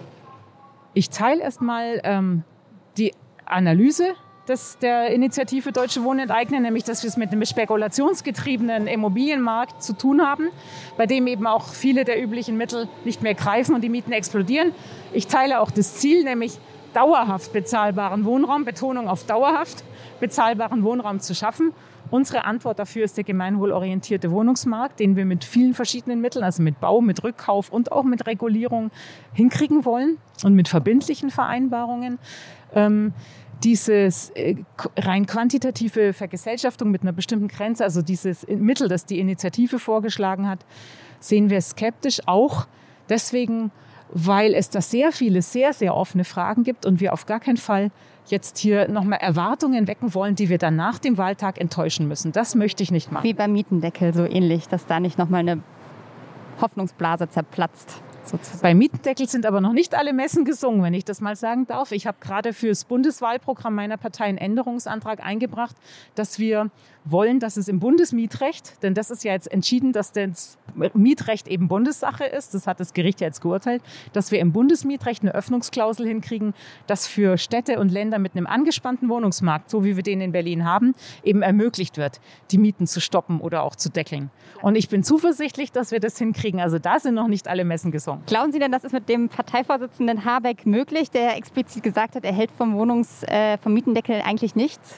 ich teile erstmal ähm, die Analyse des, der Initiative Deutsche Wohnen enteignen, nämlich, dass wir es mit einem spekulationsgetriebenen Immobilienmarkt zu tun haben, bei dem eben auch viele der üblichen Mittel nicht mehr greifen und die Mieten explodieren. Ich teile auch das Ziel, nämlich dauerhaft bezahlbaren Wohnraum, Betonung auf dauerhaft, bezahlbaren Wohnraum zu schaffen. Unsere Antwort dafür ist der gemeinwohlorientierte Wohnungsmarkt, den wir mit vielen verschiedenen Mitteln, also mit Bau, mit Rückkauf und auch mit Regulierung hinkriegen wollen und mit verbindlichen Vereinbarungen. Ähm, dieses äh, rein quantitative Vergesellschaftung mit einer bestimmten Grenze, also dieses Mittel, das die Initiative vorgeschlagen hat, sehen wir skeptisch, auch deswegen, weil es da sehr viele, sehr, sehr offene Fragen gibt und wir auf gar keinen Fall jetzt hier nochmal Erwartungen wecken wollen, die wir dann nach dem Wahltag enttäuschen müssen. Das möchte ich nicht machen. Wie beim Mietendeckel so ähnlich, dass da nicht nochmal eine Hoffnungsblase zerplatzt. Sozusagen. Beim Mietendeckel sind aber noch nicht alle Messen gesungen, wenn ich das mal sagen darf. Ich habe gerade für das Bundeswahlprogramm meiner Partei einen Änderungsantrag eingebracht, dass wir wollen, dass es im Bundesmietrecht, denn das ist ja jetzt entschieden, dass das Mietrecht eben Bundessache ist, das hat das Gericht ja jetzt geurteilt, dass wir im Bundesmietrecht eine Öffnungsklausel hinkriegen, dass für Städte und Länder mit einem angespannten Wohnungsmarkt, so wie wir den in Berlin haben, eben ermöglicht wird, die Mieten zu stoppen oder auch zu deckeln. Und ich bin zuversichtlich, dass wir das hinkriegen. Also da sind noch nicht alle Messen gesungen. Glauben Sie denn, das ist mit dem Parteivorsitzenden Habeck möglich, der explizit gesagt hat, er hält vom Wohnungs-, äh, vom Mietendeckel eigentlich nichts?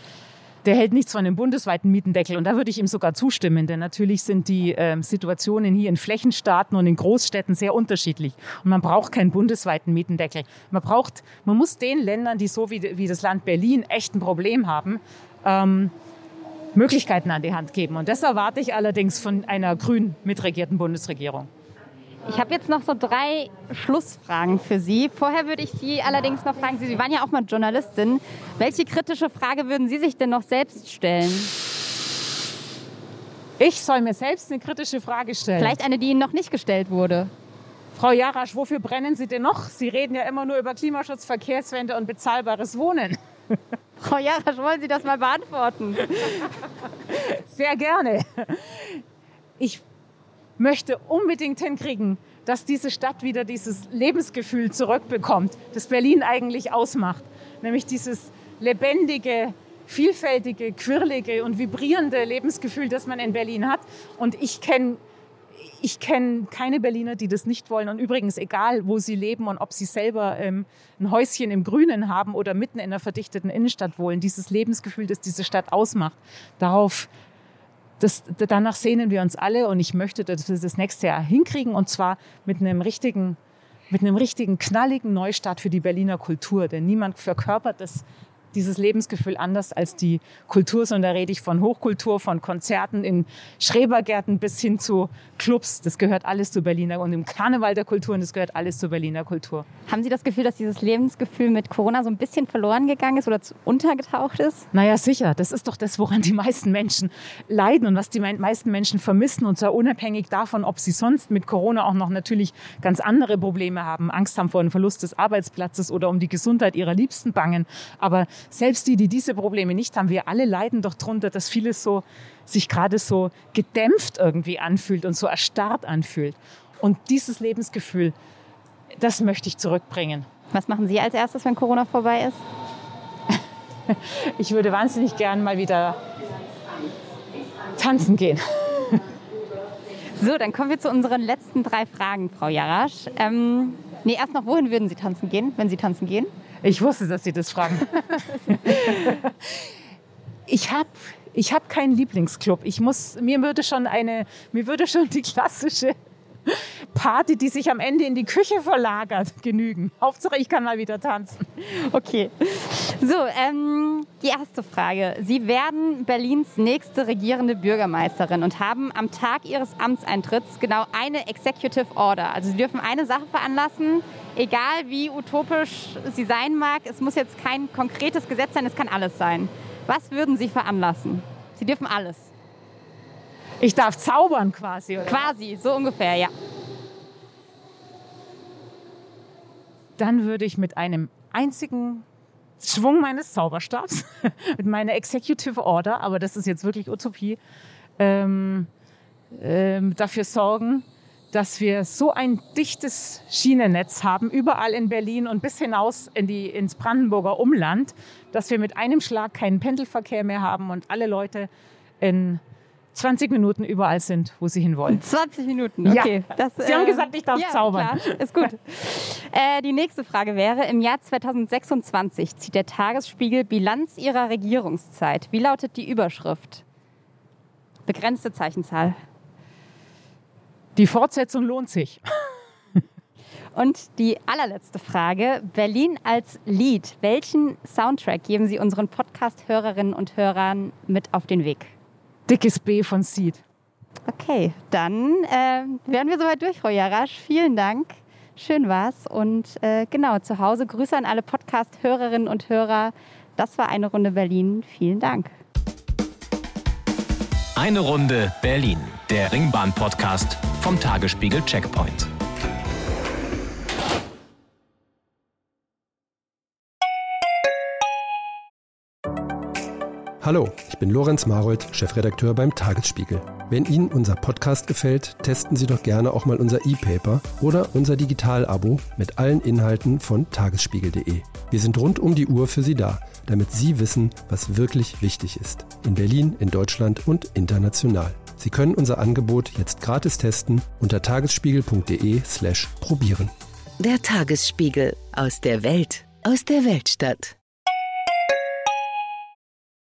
Der hält nichts von einem bundesweiten Mietendeckel. Und da würde ich ihm sogar zustimmen. Denn natürlich sind die äh, Situationen hier in Flächenstaaten und in Großstädten sehr unterschiedlich. Und man braucht keinen bundesweiten Mietendeckel. Man braucht, man muss den Ländern, die so wie, wie das Land Berlin echt ein Problem haben, ähm, Möglichkeiten an die Hand geben. Und das erwarte ich allerdings von einer grün mitregierten Bundesregierung. Ich habe jetzt noch so drei Schlussfragen für Sie. Vorher würde ich Sie allerdings noch fragen, Sie waren ja auch mal Journalistin. Welche kritische Frage würden Sie sich denn noch selbst stellen? Ich soll mir selbst eine kritische Frage stellen? Vielleicht eine, die Ihnen noch nicht gestellt wurde. Frau Jarasch, wofür brennen Sie denn noch? Sie reden ja immer nur über Klimaschutz, Verkehrswende und bezahlbares Wohnen. Frau Jarasch, wollen Sie das mal beantworten? Sehr gerne. Ich möchte unbedingt hinkriegen, dass diese Stadt wieder dieses Lebensgefühl zurückbekommt, das Berlin eigentlich ausmacht. Nämlich dieses lebendige, vielfältige, quirlige und vibrierende Lebensgefühl, das man in Berlin hat. Und ich kenne ich kenn keine Berliner, die das nicht wollen. Und übrigens, egal wo sie leben und ob sie selber ähm, ein Häuschen im Grünen haben oder mitten in einer verdichteten Innenstadt wohnen, dieses Lebensgefühl, das diese Stadt ausmacht, darauf, das, danach sehnen wir uns alle. Und ich möchte, dass wir das nächste Jahr hinkriegen, und zwar mit einem richtigen, mit einem richtigen knalligen Neustart für die Berliner Kultur. Denn niemand verkörpert das, dieses Lebensgefühl anders als die Kultur, sondern da rede ich von Hochkultur, von Konzerten in Schrebergärten bis hin zu Clubs. Das gehört alles zu Berliner, und im Karneval der Kultur, und das gehört alles zur Berliner Kultur. Haben Sie das Gefühl, dass dieses Lebensgefühl mit Corona so ein bisschen verloren gegangen ist oder untergetaucht ist? Naja, sicher. Das ist doch das, woran die meisten Menschen leiden und was die meisten Menschen vermissen, und zwar unabhängig davon, ob sie sonst mit Corona auch noch natürlich ganz andere Probleme haben, Angst haben vor dem Verlust des Arbeitsplatzes oder um die Gesundheit ihrer Liebsten bangen. Aber selbst die, die diese Probleme nicht haben, wir alle leiden doch drunter, dass vieles so sich gerade so gedämpft irgendwie anfühlt und so erstarrt anfühlt. Und dieses Lebensgefühl, das möchte ich zurückbringen. Was machen Sie als erstes, wenn Corona vorbei ist? Ich würde wahnsinnig gern mal wieder tanzen gehen. So, dann kommen wir zu unseren letzten drei Fragen, Frau Jarasch. Ähm, nee, erst noch, wohin würden Sie tanzen gehen, wenn Sie tanzen gehen? Ich wusste, dass Sie das fragen. Ich habe ich hab keinen Lieblingsclub. Ich muss, mir würde schon eine, mir würde schon die klassische Party, die sich am Ende in die Küche verlagert, genügen. Hauptsache, ich kann mal wieder tanzen. Okay. So, ähm, die erste Frage. Sie werden Berlins nächste regierende Bürgermeisterin und haben am Tag Ihres Amtseintritts genau eine Executive Order. Also Sie dürfen eine Sache veranlassen, egal wie utopisch sie sein mag. Es muss jetzt kein konkretes Gesetz sein, es kann alles sein. Was würden Sie veranlassen? Sie dürfen alles. Ich darf zaubern quasi, oder? Quasi, so ungefähr, ja. Dann würde ich mit einem einzigen Schwung meines Zauberstabs, mit meiner Executive Order, aber das ist jetzt wirklich Utopie, ähm, ähm, dafür sorgen, dass wir so ein dichtes Schienennetz haben, überall in Berlin und bis hinaus in die, ins Brandenburger Umland, dass wir mit einem Schlag keinen Pendelverkehr mehr haben und alle Leute in zwanzig Minuten überall sind, wo sie hinwollen. zwanzig Minuten, okay. Ja. Das, Sie äh, haben gesagt, ich darf ja, zaubern. Klar. Ist gut. äh, die nächste Frage wäre, im Jahr zweitausendsechsundzwanzig zieht der Tagesspiegel Bilanz Ihrer Regierungszeit. Wie lautet die Überschrift? Begrenzte Zeichenzahl. Die Fortsetzung lohnt sich. Und die allerletzte Frage, Berlin als Lied. Welchen Soundtrack geben Sie unseren Podcast-Hörerinnen und Hörern mit auf den Weg? Dickes B von Seed. Okay, dann äh, wären wir soweit durch, Frau Jarasch. Vielen Dank. Schön war's. Und äh, genau, zu Hause Grüße an alle Podcast-Hörerinnen und Hörer. Das war Eine Runde Berlin. Vielen Dank. Eine Runde Berlin, der Ringbahn-Podcast vom Tagesspiegel Checkpoint. Hallo, ich bin Lorenz Marold, Chefredakteur beim Tagesspiegel. Wenn Ihnen unser Podcast gefällt, testen Sie doch gerne auch mal unser E-Paper oder unser Digital-Abo mit allen Inhalten von tagesspiegel punkt de. Wir sind rund um die Uhr für Sie da, damit Sie wissen, was wirklich wichtig ist. In Berlin, in Deutschland und international. Sie können unser Angebot jetzt gratis testen unter tagesspiegel punkt de slash probieren. Der Tagesspiegel, aus der Welt, aus der Weltstadt.